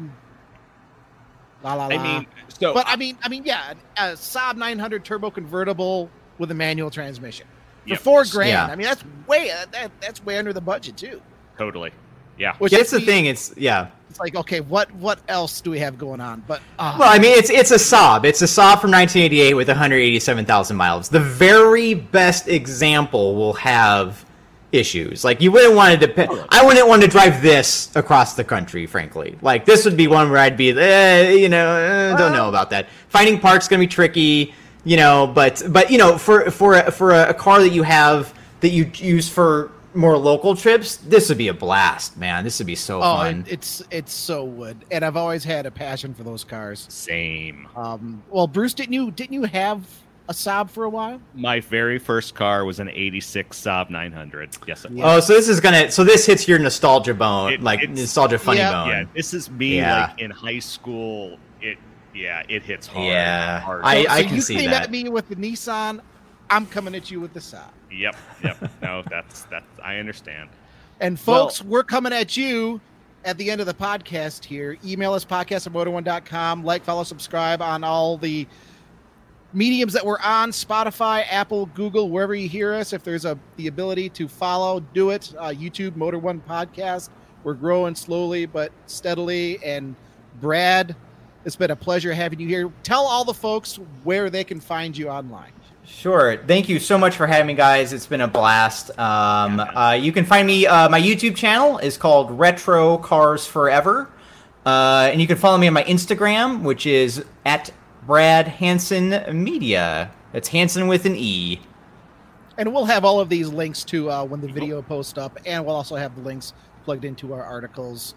La la la. I mean, yeah, a Saab 900 turbo convertible with a manual transmission for $4,000. Yeah. I mean, that's way under the budget too. Totally. Yeah. That's the thing. It's like, okay, what else do we have going on? But well, I mean, it's a Saab. It's a Saab from 1988 with 187,000 miles. The very best example will have issues. Like, you wouldn't want to I wouldn't want to drive this across the country, frankly. Like, this would be one where I'd be, don't know about that. Finding parts going to be tricky, but for a car that you have that you use for more local trips, this would be a blast, man. This would be so fun. It's so would. And I've always had a passion for those cars. Same. Well, Bruce, didn't you have a Saab for a while? My very first car was an 86 Saab 900. Yes, it was. Oh, so this hits your nostalgia bone, nostalgia funny bone. Yeah, this is me like in high school. It hits hard. Yeah, hard. I can see that. You came at me with the Nissan, I'm coming at you with the Saab. Yep. No, that's I understand. And folks, we're coming at you at the end of the podcast here. Email us podcast@motor1.com. Like, follow, subscribe on all the mediums that we're on: Spotify, Apple, Google, wherever you hear us. If there's the ability to follow, do it. YouTube, Motor One Podcast. We're growing slowly but steadily. And Brad, it's been a pleasure having you here. Tell all the folks where they can find you online. Sure. Thank you so much for having me, guys. It's been a blast. You can find me. My YouTube channel is called Retro Cars Forever. And you can follow me on my Instagram, which is at Brad Hansen Media. It's Hansen with an E. And we'll have all of these links to when the video posts up, and we'll also have the links plugged into our articles.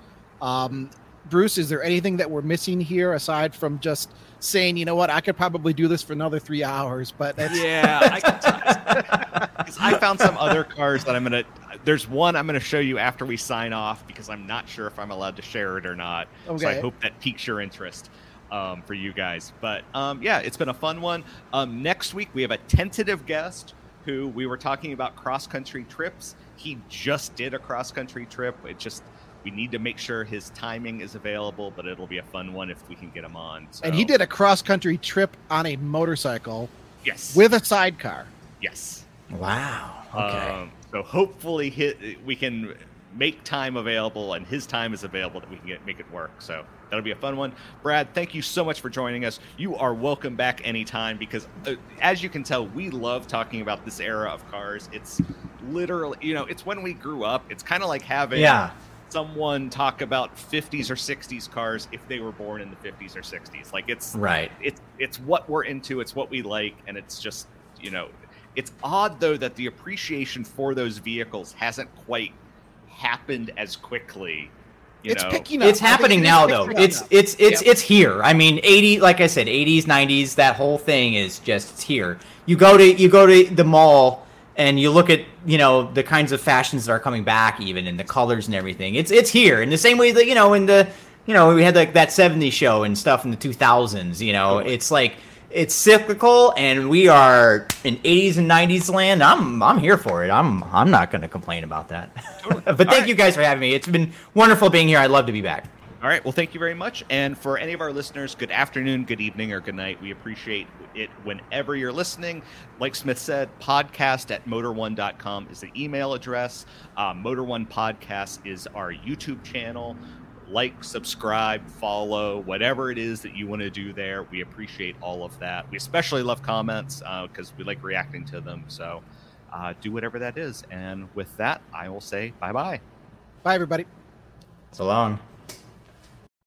Bruce, is there anything that we're missing here aside from just saying, you know what, I could probably do this for another 3 hours, but that's... I found some other cars that there's one I'm going to show you after we sign off, because I'm not sure if I'm allowed to share it or not. Okay. So I hope that piques your interest for you guys. But it's been a fun one. Next week, we have a tentative guest who we were talking about cross-country trips. He just did a cross-country trip. We need to make sure his timing is available, but it'll be a fun one if we can get him on. So. And he did a cross-country trip on a motorcycle. Yes. With a sidecar. Yes. Wow. Okay. So hopefully we can make time available, and his time is available, that we can make it work. So that'll be a fun one. Brad, thank you so much for joining us. You are welcome back anytime, because as you can tell, we love talking about this era of cars. It's literally, it's when we grew up. It's kind of like having... someone talk about 50s or 60s cars if they were born in the 50s or 60s. Like, it's what we're into, it's what we like, and it's just, it's odd though that the appreciation for those vehicles hasn't quite happened as quickly. It's picking up. It's happening now though. It's here. I mean, 80, like I said, 80s, 90s, that whole thing is just, it's here. You go to the mall and you look at, you know, the kinds of fashions that are coming back, even, and the colors and everything. It's here in the same way that, you know, we had like that 70s show and stuff in the 2000s. You know, it's like it's cyclical, and we are in 80s and 90s land. I'm here for it. I'm not going to complain about that. But thank you guys for having me. It's been wonderful being here. I'd love to be back. All right. Well, thank you very much. And for any of our listeners, good afternoon, good evening, or good night. We appreciate it whenever you're listening. Like Smith said, podcast@motor1.com is the email address. Motor One Podcast is our YouTube channel. Like, subscribe, follow, whatever it is that you want to do there. We appreciate all of that. We especially love comments because we like reacting to them. So do whatever that is. And with that, I will say bye-bye. Bye, everybody. So long.